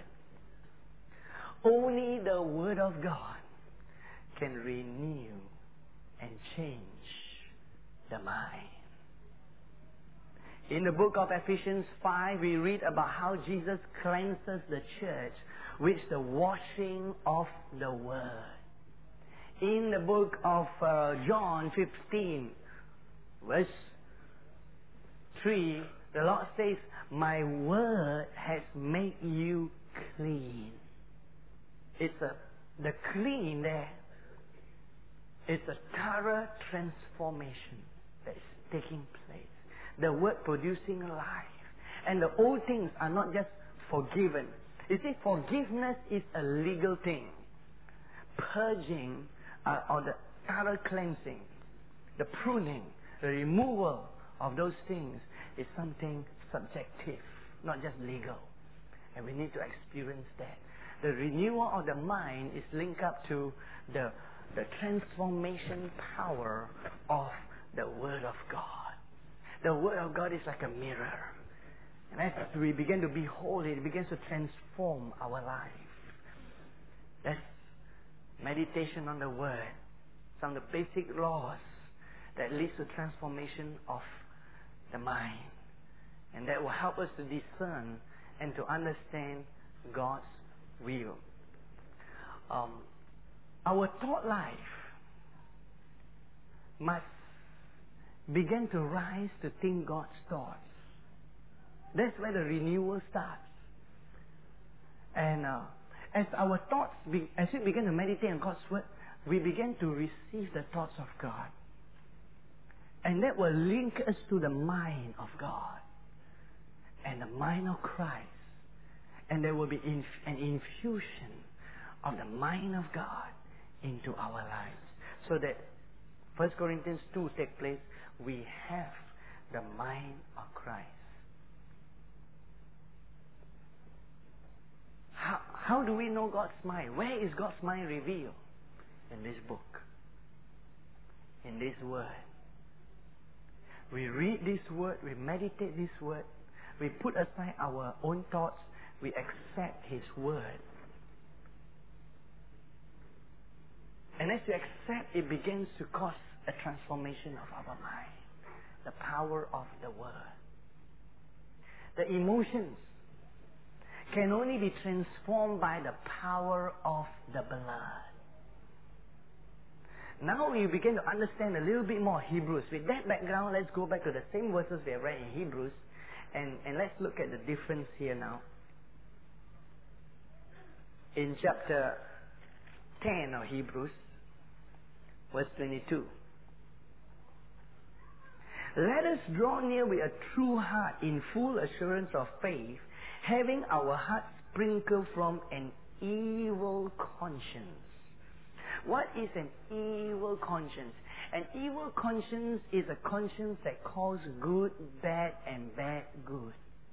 Only the Word of God can renew and change the mind. In the book of Ephesians 5, we read about how Jesus cleanses the church with the washing of the Word. In the book of John 15, verse 3, the Lord says, my Word has made you clean. It's the clean there. It's a thorough transformation that is taking place. The Word producing life. And the old things are not just forgiven. You see, forgiveness is a legal thing. Purging or the thorough cleansing, the pruning, the removal of those things is something subjective, not just legal. And we need to experience that. The renewal of the mind is linked up to the transformation power of the Word of God. The Word of God is like a mirror. And as we begin to behold it, it begins to transform our life. That's meditation on the Word. Some of the basic laws that leads to transformation of the mind. And that will help us to discern and to understand God's will. Our thought life must begin to rise to think God's thoughts. That's where the renewal starts. And as our thoughts, as we begin to meditate on God's word, we begin to receive the thoughts of God. And that will link us to the mind of God and the mind of Christ. And there will be an infusion of the mind of God into our lives. So that 1 Corinthians 2 takes place, we have the mind of Christ. How do we know God's mind? Where is God's mind revealed? In this book. In this word. We read this word, we meditate this word, we put aside our own thoughts, we accept His word. And as you accept, it begins to cause a transformation of our mind. The power of the word. The emotions can only be transformed by the power of the blood. Now we begin to understand a little bit more Hebrews. With that background, let's go back to the same verses we have read in Hebrews. And let's look at the difference here now. In chapter 10 of Hebrews, verse 22. Let us draw near with a true heart in full assurance of faith, having our hearts sprinkled from an evil conscience. What is an evil conscience? An evil conscience is a conscience that calls good bad and bad good.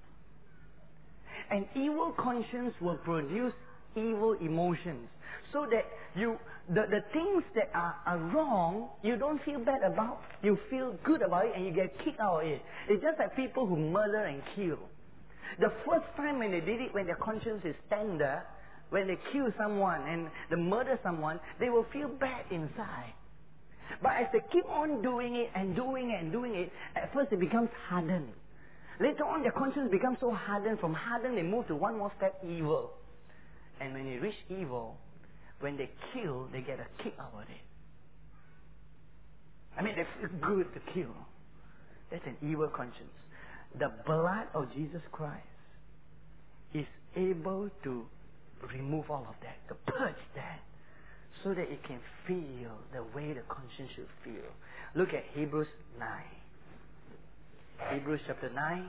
An evil conscience will produce evil emotions. So that the things that are wrong, you don't feel bad about, you feel good about it and you get kicked out of it. It's just like people who murder and kill. The first time when they did it, when their conscience is tender, when they kill someone and they murder someone, they will feel bad inside. But as they keep on doing it and doing it and doing it, at first it becomes hardened. Later on their conscience becomes so hardened, from hardened they move to one more step, evil. And when they reach evil, when they kill, they get a kick out of it. I mean, they feel good to kill. That's an evil conscience. The blood of Jesus Christ is able to remove all of that, to purge that, so that it can feel the way the conscience should feel. Look at Hebrews 9. Hebrews chapter 9.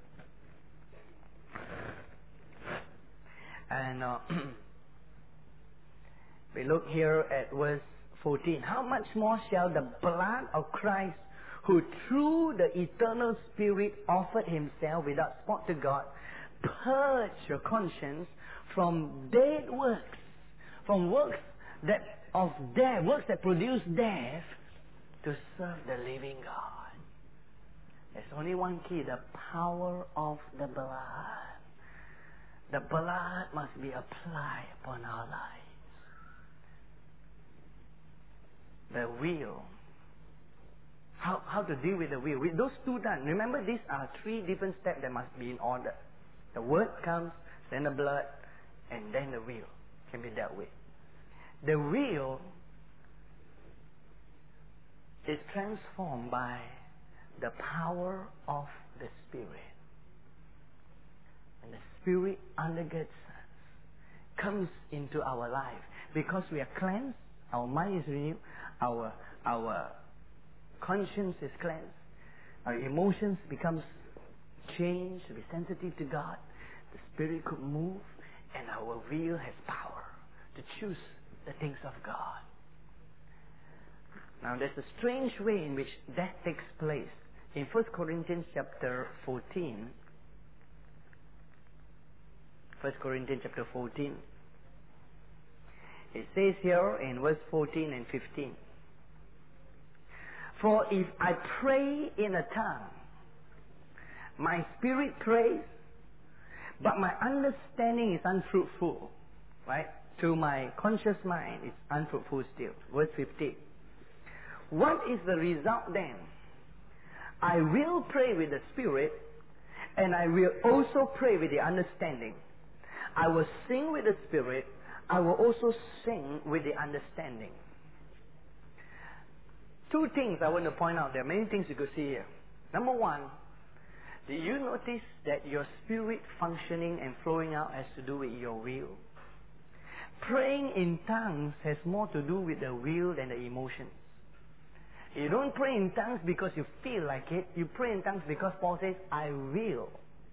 And we look here at verse 14. How much more shall the blood of Christ, who through the eternal Spirit offered Himself without spot to God, purge your conscience from dead works, from works that produce death, to serve the living God. There's only one key: the power of the blood. The blood must be applied upon our lives. The will. How to deal with the will. With those two done, remember these are three different steps that must be in order. The word comes, then the blood, and then the will can be dealt with. The will is transformed by the power of the Spirit. And the Spirit undergirds us, comes into our life. Because we are cleansed, our mind is renewed, our conscience is cleansed, our emotions becomes changed to be sensitive to God. The Spirit could move, and our will has power to choose the things of God. Now there's a strange way in which that takes place. In 1 Corinthians chapter 14, 1 Corinthians chapter 14, it says here in verse 14 and 15, for if I pray in a tongue, my spirit prays, but my understanding is unfruitful. Right? To my conscious mind, it's unfruitful still. Verse 15. What is the result then? I will pray with the Spirit, and I will also pray with the understanding. I will sing with the Spirit, I will also sing with the understanding. Two things I want to point out. There are many things you could see here. Number one, do you notice that your spirit functioning and flowing out has to do with your will? Praying in tongues has more to do with the will than the emotion. You don't pray in tongues because you feel like it. You pray in tongues because Paul says, I will.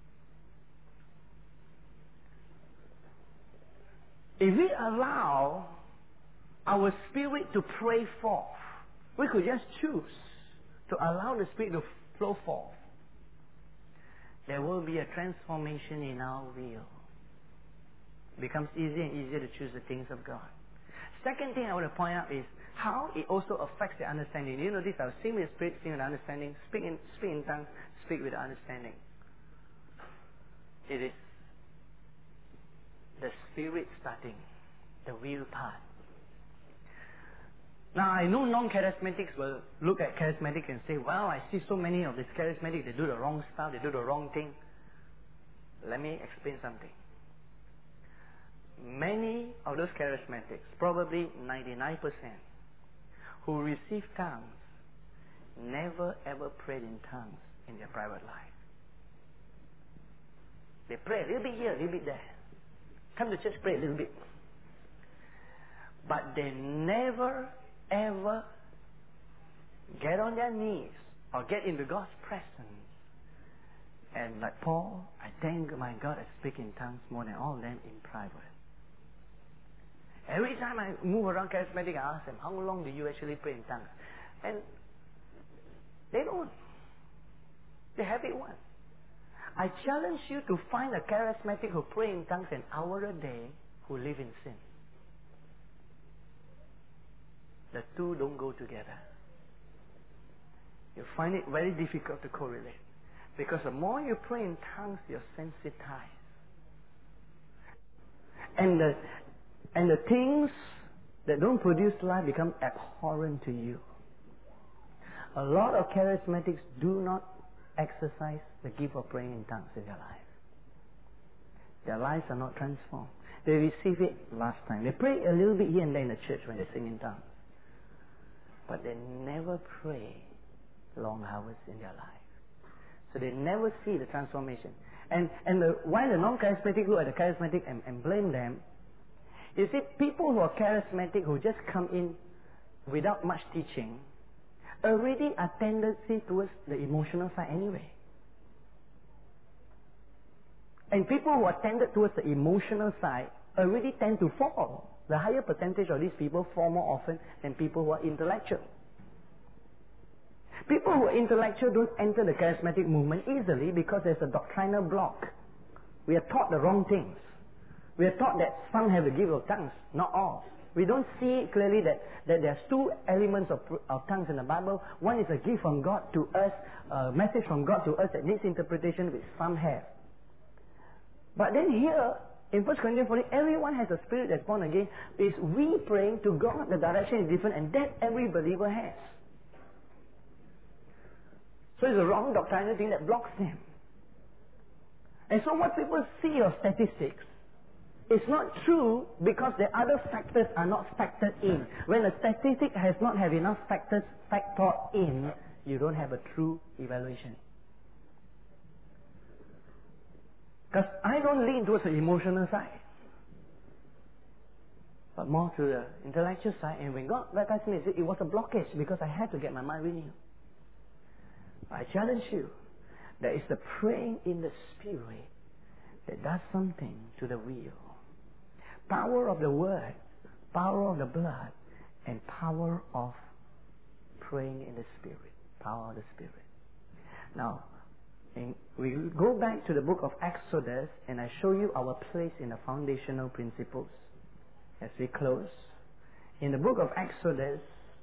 If we allow our spirit to pray forth, we could just choose to allow the Spirit to flow forth. There will be a transformation in our will. It becomes easier and easier to choose the things of God. Second thing I want to point out is how it also affects the understanding. You know this, I'll sing with the Spirit, sing with understanding, speak in tongues, speak with understanding. It is the Spirit starting, the will part. Now, I know non-charismatics will look at charismatic and say, wow, I see so many of these charismatics, they do the wrong stuff, they do the wrong thing. Let me explain something. Many of those charismatics, probably 99%, who receive tongues, never ever prayed in tongues in their private life. They pray a little bit here, a little bit there. Come to church, pray a little bit. But they never ever get on their knees or get into God's presence. And like Paul, I thank my God I speak in tongues more than all of them in private. Every time I move around charismatic, I ask them, how long do you actually pray in tongues? And they don't. They have it once. I challenge you to find a charismatic who pray in tongues an hour a day who live in sin. The two don't go together. You find it very difficult to correlate. Because the more you pray in tongues, you're sensitized. And the things that don't produce life become abhorrent to you. A lot of charismatics do not exercise the gift of praying in tongues in their life. Their lives are not transformed. They receive it last time. They pray a little bit here and there in the church when they sing in tongues. But they never pray long hours in their life. So they never see the transformation. And why the non-charismatic look at the charismatic and blame them, you see, people who are charismatic, who just come in without much teaching, already are tendency towards the emotional side anyway. And people who are tended towards the emotional side already tend to fall. The higher percentage of these people fall more often than people who are intellectual. People who are intellectual don't enter the charismatic movement easily because there's a doctrinal block. We are taught the wrong things. We are taught that some have the gift of tongues, not all. We don't see clearly that there's two elements of tongues in the Bible. One is a gift from God to us, a message from God to us that needs interpretation, which some have. But then here, in 1 Corinthians 14, everyone has a spirit that's born again. It's we praying to God, the direction is different, and that every believer has. So it's a wrong doctrinal thing that blocks them. And so what people see of statistics is not true because the other factors are not factored in. When a statistic has not have enough factors factored in, you don't have a true evaluation. Because I don't lean towards the emotional side, but more to the intellectual side. And when God baptized me, it was a blockage because I had to get my mind renewed. I challenge you, there is the praying in the Spirit that does something to the will. Power of the Word, power of the blood, and power of praying in the Spirit. Power of the Spirit. Now, we go back to the book of Exodus, and I show you our place in the foundational principles as we close. In the book of Exodus,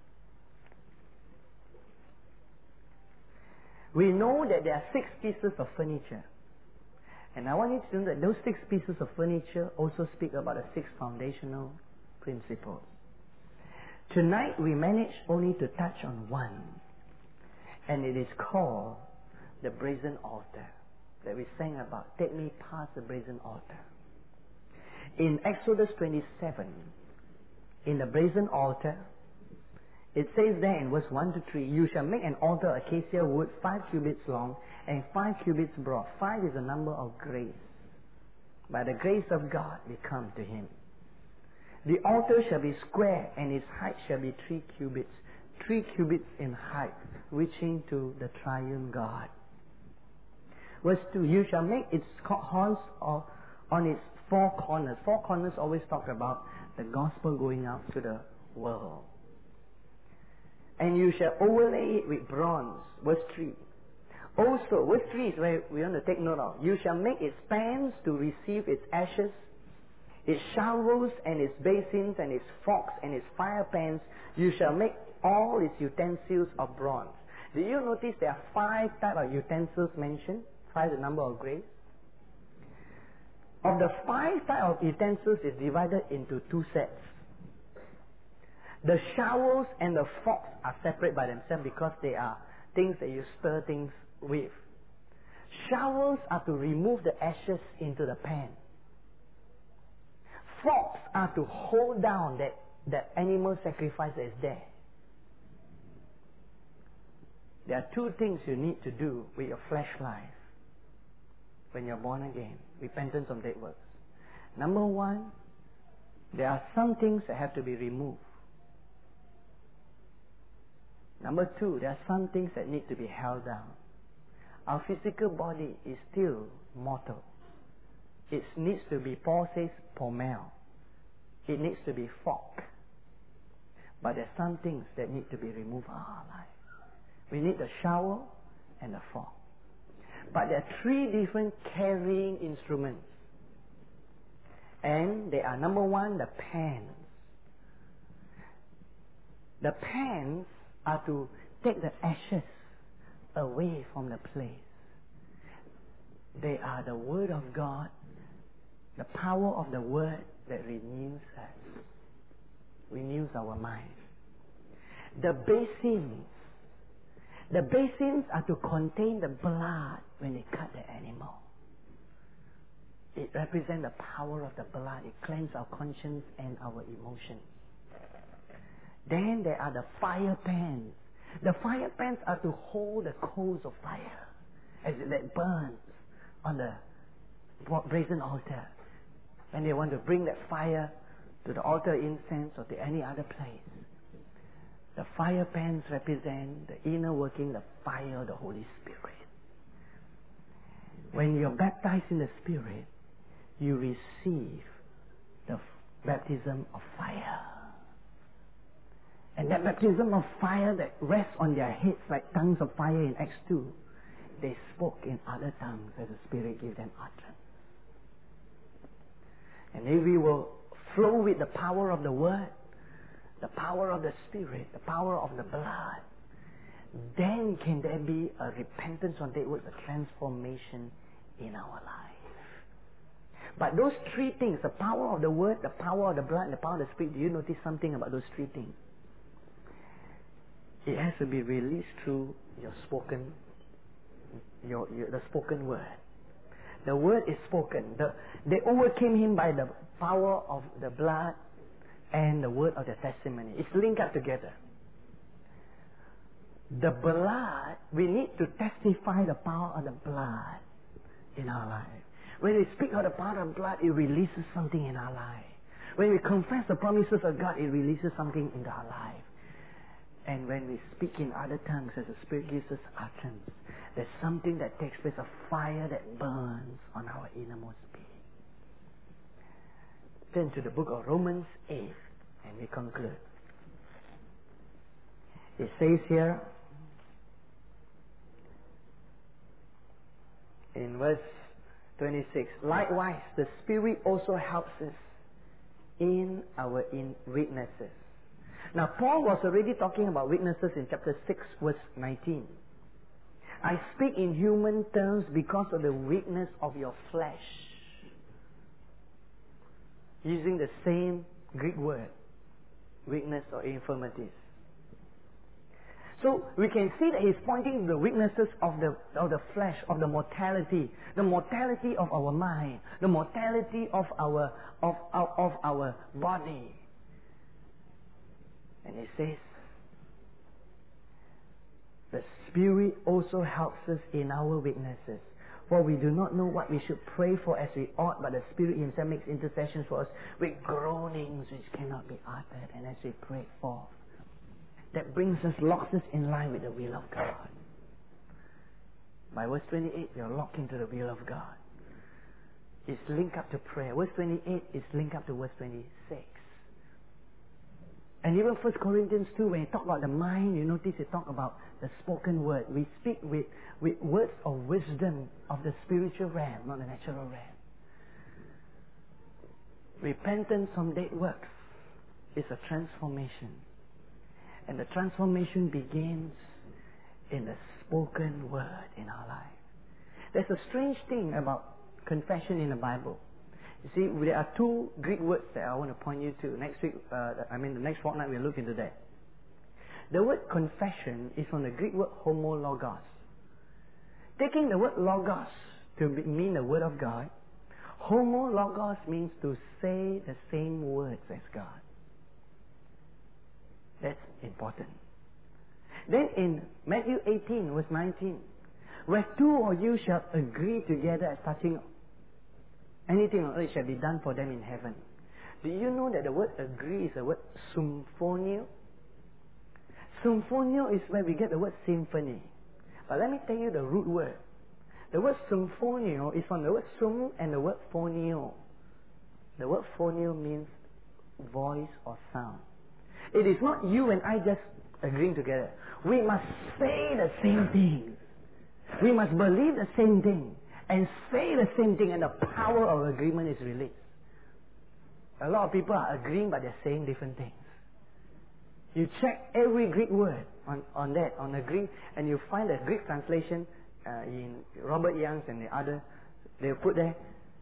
we know that there are 6 pieces of furniture. And I want you to know that those 6 pieces of furniture also speak about the 6 foundational principles. Tonight we managed only to touch on one. And it is called the brazen altar that we sang about. Take me past the brazen altar. In Exodus 27, in the brazen altar, it says there in verse 1 to 3, you shall make an altar of acacia wood 5 cubits long and 5 cubits broad. 5 is the number of grace. By the grace of God, we come to Him. The altar shall be square, and its height shall be 3 cubits. 3 cubits in height, reaching to the triune God. Verse 2, you shall make its horns on its 4 corners. 4 corners always talk about the gospel going out to the world. And you shall overlay it with bronze. Verse 3. Also, verse 3 is where we want to take note of. You shall make its pans to receive its ashes, its shovels and its basins and its forks and its fire pans. You shall make all its utensils of bronze. Do you notice there are 5 types of utensils mentioned? 5 the number of grace. Of the 5 types of utensils is divided into 2 sets. The shovels and the forks are separate by themselves because they are things that you stir things with. Shovels are to remove the ashes into the pan. Forks are to hold down that animal sacrifice that is there. There are 2 things you need to do with your flesh life when you're born again. Repentance of dead works. Number 1, there are some things that have to be removed. Number 2, there are some things that need to be held down. Our physical body is still mortal. It needs to be, Paul says, pomel. It needs to be fork. But there are some things that need to be removed from our life. We need the shovel and the fork. But there are 3 different carrying instruments. And they are, number 1, the pans. The pans are to take the ashes away from the place. They are the Word of God, the power of the Word that renews us, renews our mind. The basins are to contain the blood when they cut the animal. It represents the power of the blood. It cleanses our conscience and our emotions. Then there are the fire pans. The fire pans are to hold the coals of fire as it burns on the brazen altar. When they want to bring that fire to the altar incense or to any other place. The fire pans represent the inner working, the fire of the Holy Spirit. When you're baptized in the Spirit, you receive the baptism of fire. And that baptism of fire that rests on their heads like tongues of fire in Acts 2, they spoke in other tongues as the Spirit gave them utterance. And if we will flow with the power of the Word, the power of the Spirit, the power of the blood, then can there be a repentance on dead works, a transformation in our life. But those 3 things, the power of the Word, the power of the blood, and the power of the Spirit, do you notice something about those 3 things? It has to be released through your spoken, the spoken word. The word is spoken. They overcame him by the power of the blood and the word of the testimony. It's linked up together. The blood, we need to testify the power of the blood in our life. When we speak of the power of blood, it releases something in our life. When we confess the promises of God, it releases something in our life. And when we speak in other tongues as the Spirit gives us utterance, there's something that takes place, a fire that burns on our innermost being. Turn to the book of Romans 8 and we conclude. It says here in verse 26, likewise the Spirit also helps us in our weaknesses. Now, Paul was already talking about weaknesses in chapter 6, verse 19. I speak in human terms because of the weakness of your flesh. Using the same Greek word, weakness or infirmities. So, we can see that he's pointing to the weaknesses of the flesh, of the mortality of our mind, the mortality of our body. And it says, the Spirit also helps us in our weaknesses. For we do not know what we should pray for as we ought, but the Spirit Himself makes intercessions for us with groanings which cannot be uttered. And as we pray forth, that brings us, locks us in line with the will of God. By verse 28, we are locked into the will of God. It's linked up to prayer. Verse 28 is linked up to verse 26. And even 1 Corinthians 2, when you talk about the mind, you notice it talk about the spoken word. We speak with words of wisdom of the spiritual realm, not the natural realm. Repentance from dead works is a transformation. And the transformation begins in the spoken word in our life. There's a strange thing about confession in the Bible. You see, there are two Greek words that I want to point you to. Next week, the next fortnight we'll look into that. The word confession is from the Greek word homologos. Taking the word logos to mean the word of God, homologos means to say the same words as God. That's important. Then in Matthew 18, verse 19, where two of you shall agree together as touching anything on earth shall be done for them in heaven. Do you know that the word agree is the word symphonio? Symphonio is where we get the word symphony. But let me tell you the root word. The word symphonio is from the word sum and the word phonio. The word phonio means voice or sound. It is not you and I just agreeing together. We must say the same thing. We must believe the same thing and say the same thing, and the power of agreement is released. A lot of people are agreeing, but they're saying different things. You check every Greek word on agree, and you find a Greek translation in Robert Young's and the other. They'll put there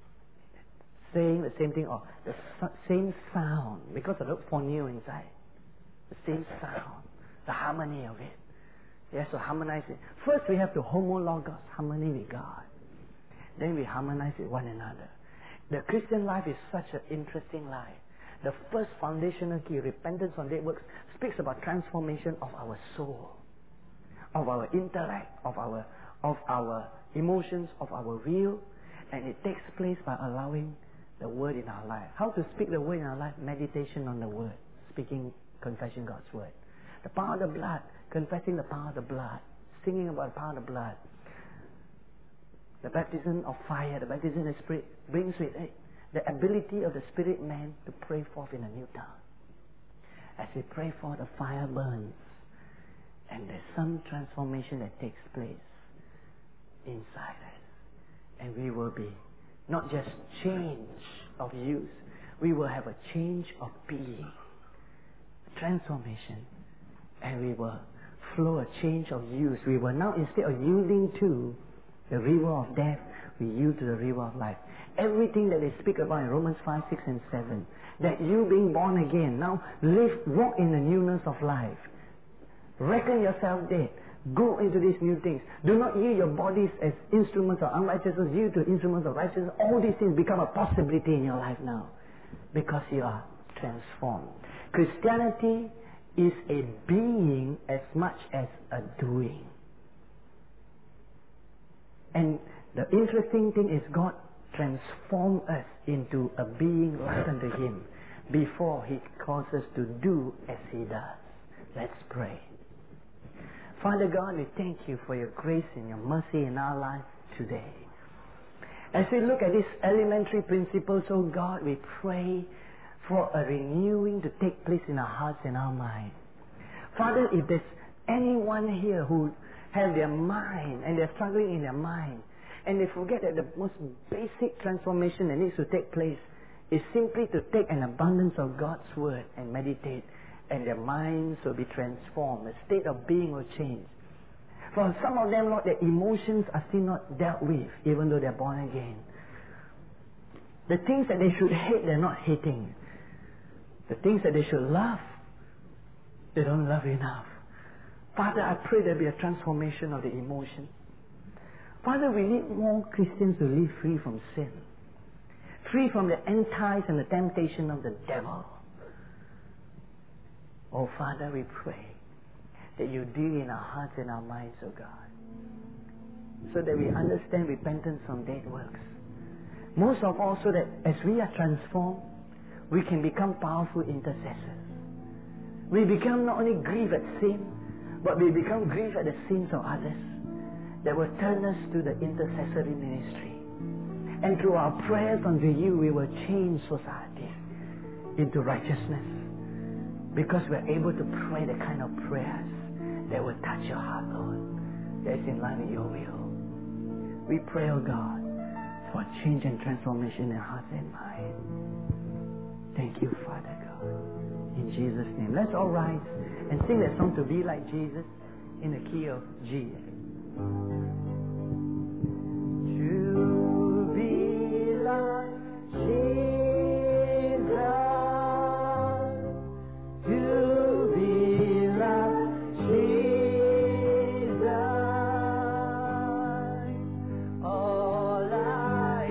saying the same thing or the same sound because of the phoneo inside. The same sound, the harmony of it. He has to harmonize it. First, we have to homologos, harmony with God. Then we harmonize with one another. The Christian life is such an interesting life. The first foundational key, repentance on dead works, speaks about transformation of our soul, of our intellect, of our emotions, of our will, and it takes place by allowing the word in our life. How to speak the word in our life? Meditation on the word, speaking, confessing God's word. The power of the blood, confessing the power of the blood, singing about the power of the blood. The baptism of fire, the baptism of the Spirit brings with it the ability of the Spirit man to pray forth in a new tongue. As we pray forth, the fire burns, and there's some transformation that takes place inside us. And we will be not just change of use, we will have a change of being, transformation, and we will flow a change of use. We will now, instead of yielding to the river of death, we yield to the river of life. Everything that they speak about in Romans 5, 6, and 7, that you being born again, now walk in the newness of life. Reckon yourself dead. Go into these new things. Do not yield your bodies as instruments of unrighteousness, yield to instruments of righteousness. All these things become a possibility in your life now because you are transformed. Christianity is a being as much as a doing. And the interesting thing is God transformed us into a being like unto Him before He calls us to do as He does. Let's pray. Father God, we thank You for Your grace and Your mercy in our life today. As we look at these elementary principles, oh God, we pray for a renewing to take place in our hearts and our mind. Father, if there's anyone here who have their mind and they're struggling in their mind and they forget that the most basic transformation that needs to take place is simply to take an abundance of God's word and meditate, and their minds will be transformed. The state of being will change. For some of them, Lord, their emotions are still not dealt with, even though they're born again. The things that they should hate, they're not hating. The things that they should love, they don't love enough. Father, I pray there be a transformation of the emotion. Father, we need more Christians to live free from sin, free from the entice and the temptation of the devil. Oh, Father, we pray that You deal in our hearts and our minds, oh God. so that we understand repentance from dead works. Most of all, so that as we are transformed, we can become powerful intercessors. We become not only grieve at sin, but we become grieve at the sins of others that will turn us to the intercessory ministry. And through our prayers unto you, we will change society into righteousness, because we're able to pray the kind of prayers that will touch your heart, Lord, that is in line with your will. We pray, oh God, for change and transformation in hearts and mind. Thank you, Father God. In Jesus' name. Let's all rise and sing that song, To Be Like Jesus, in the key of G. To be like Jesus, to be like Jesus, all I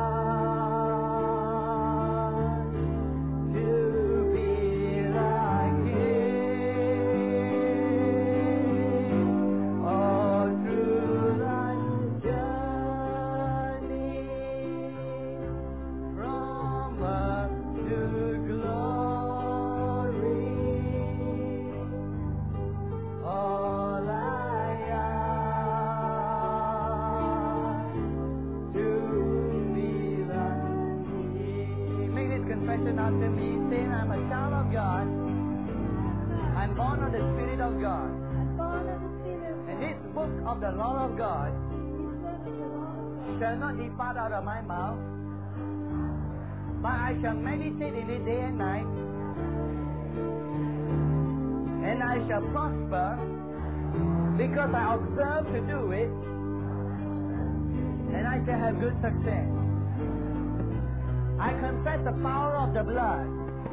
am, to be like Him, all through life's journey, from earth to glory, all I am, to be like Him. Make this confession after me, saying, I'm a child of God. I'm born of the Spirit of God. And this book of the law of God shall not depart out of my mouth, but I shall meditate in it day and night, and I shall prosper, because I observe to do it, and I shall have good success. I confess the power of the blood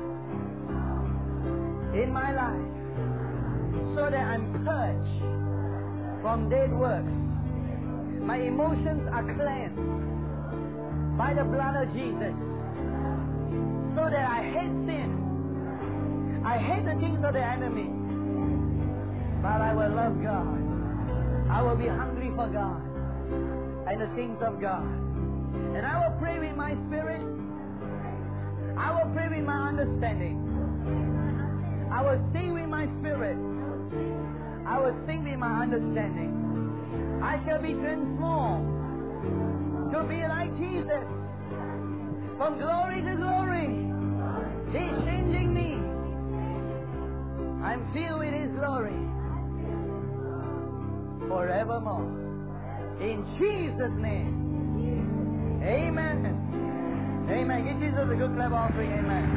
in my life, so that I'm purged from dead works. My emotions are cleansed by the blood of Jesus, so that I hate sin. I hate the things of the enemy, but I will love God. I will be hungry for God and the things of God. And I will pray with my spirit. I will pray with my understanding. I will sing with my spirit. I will sing with my understanding. I shall be transformed to be like Jesus, from glory to glory. He's changing me. I'm filled with His glory forevermore. In Jesus' name. Amen. Amen. Give Jesus a good clap offering. Amen.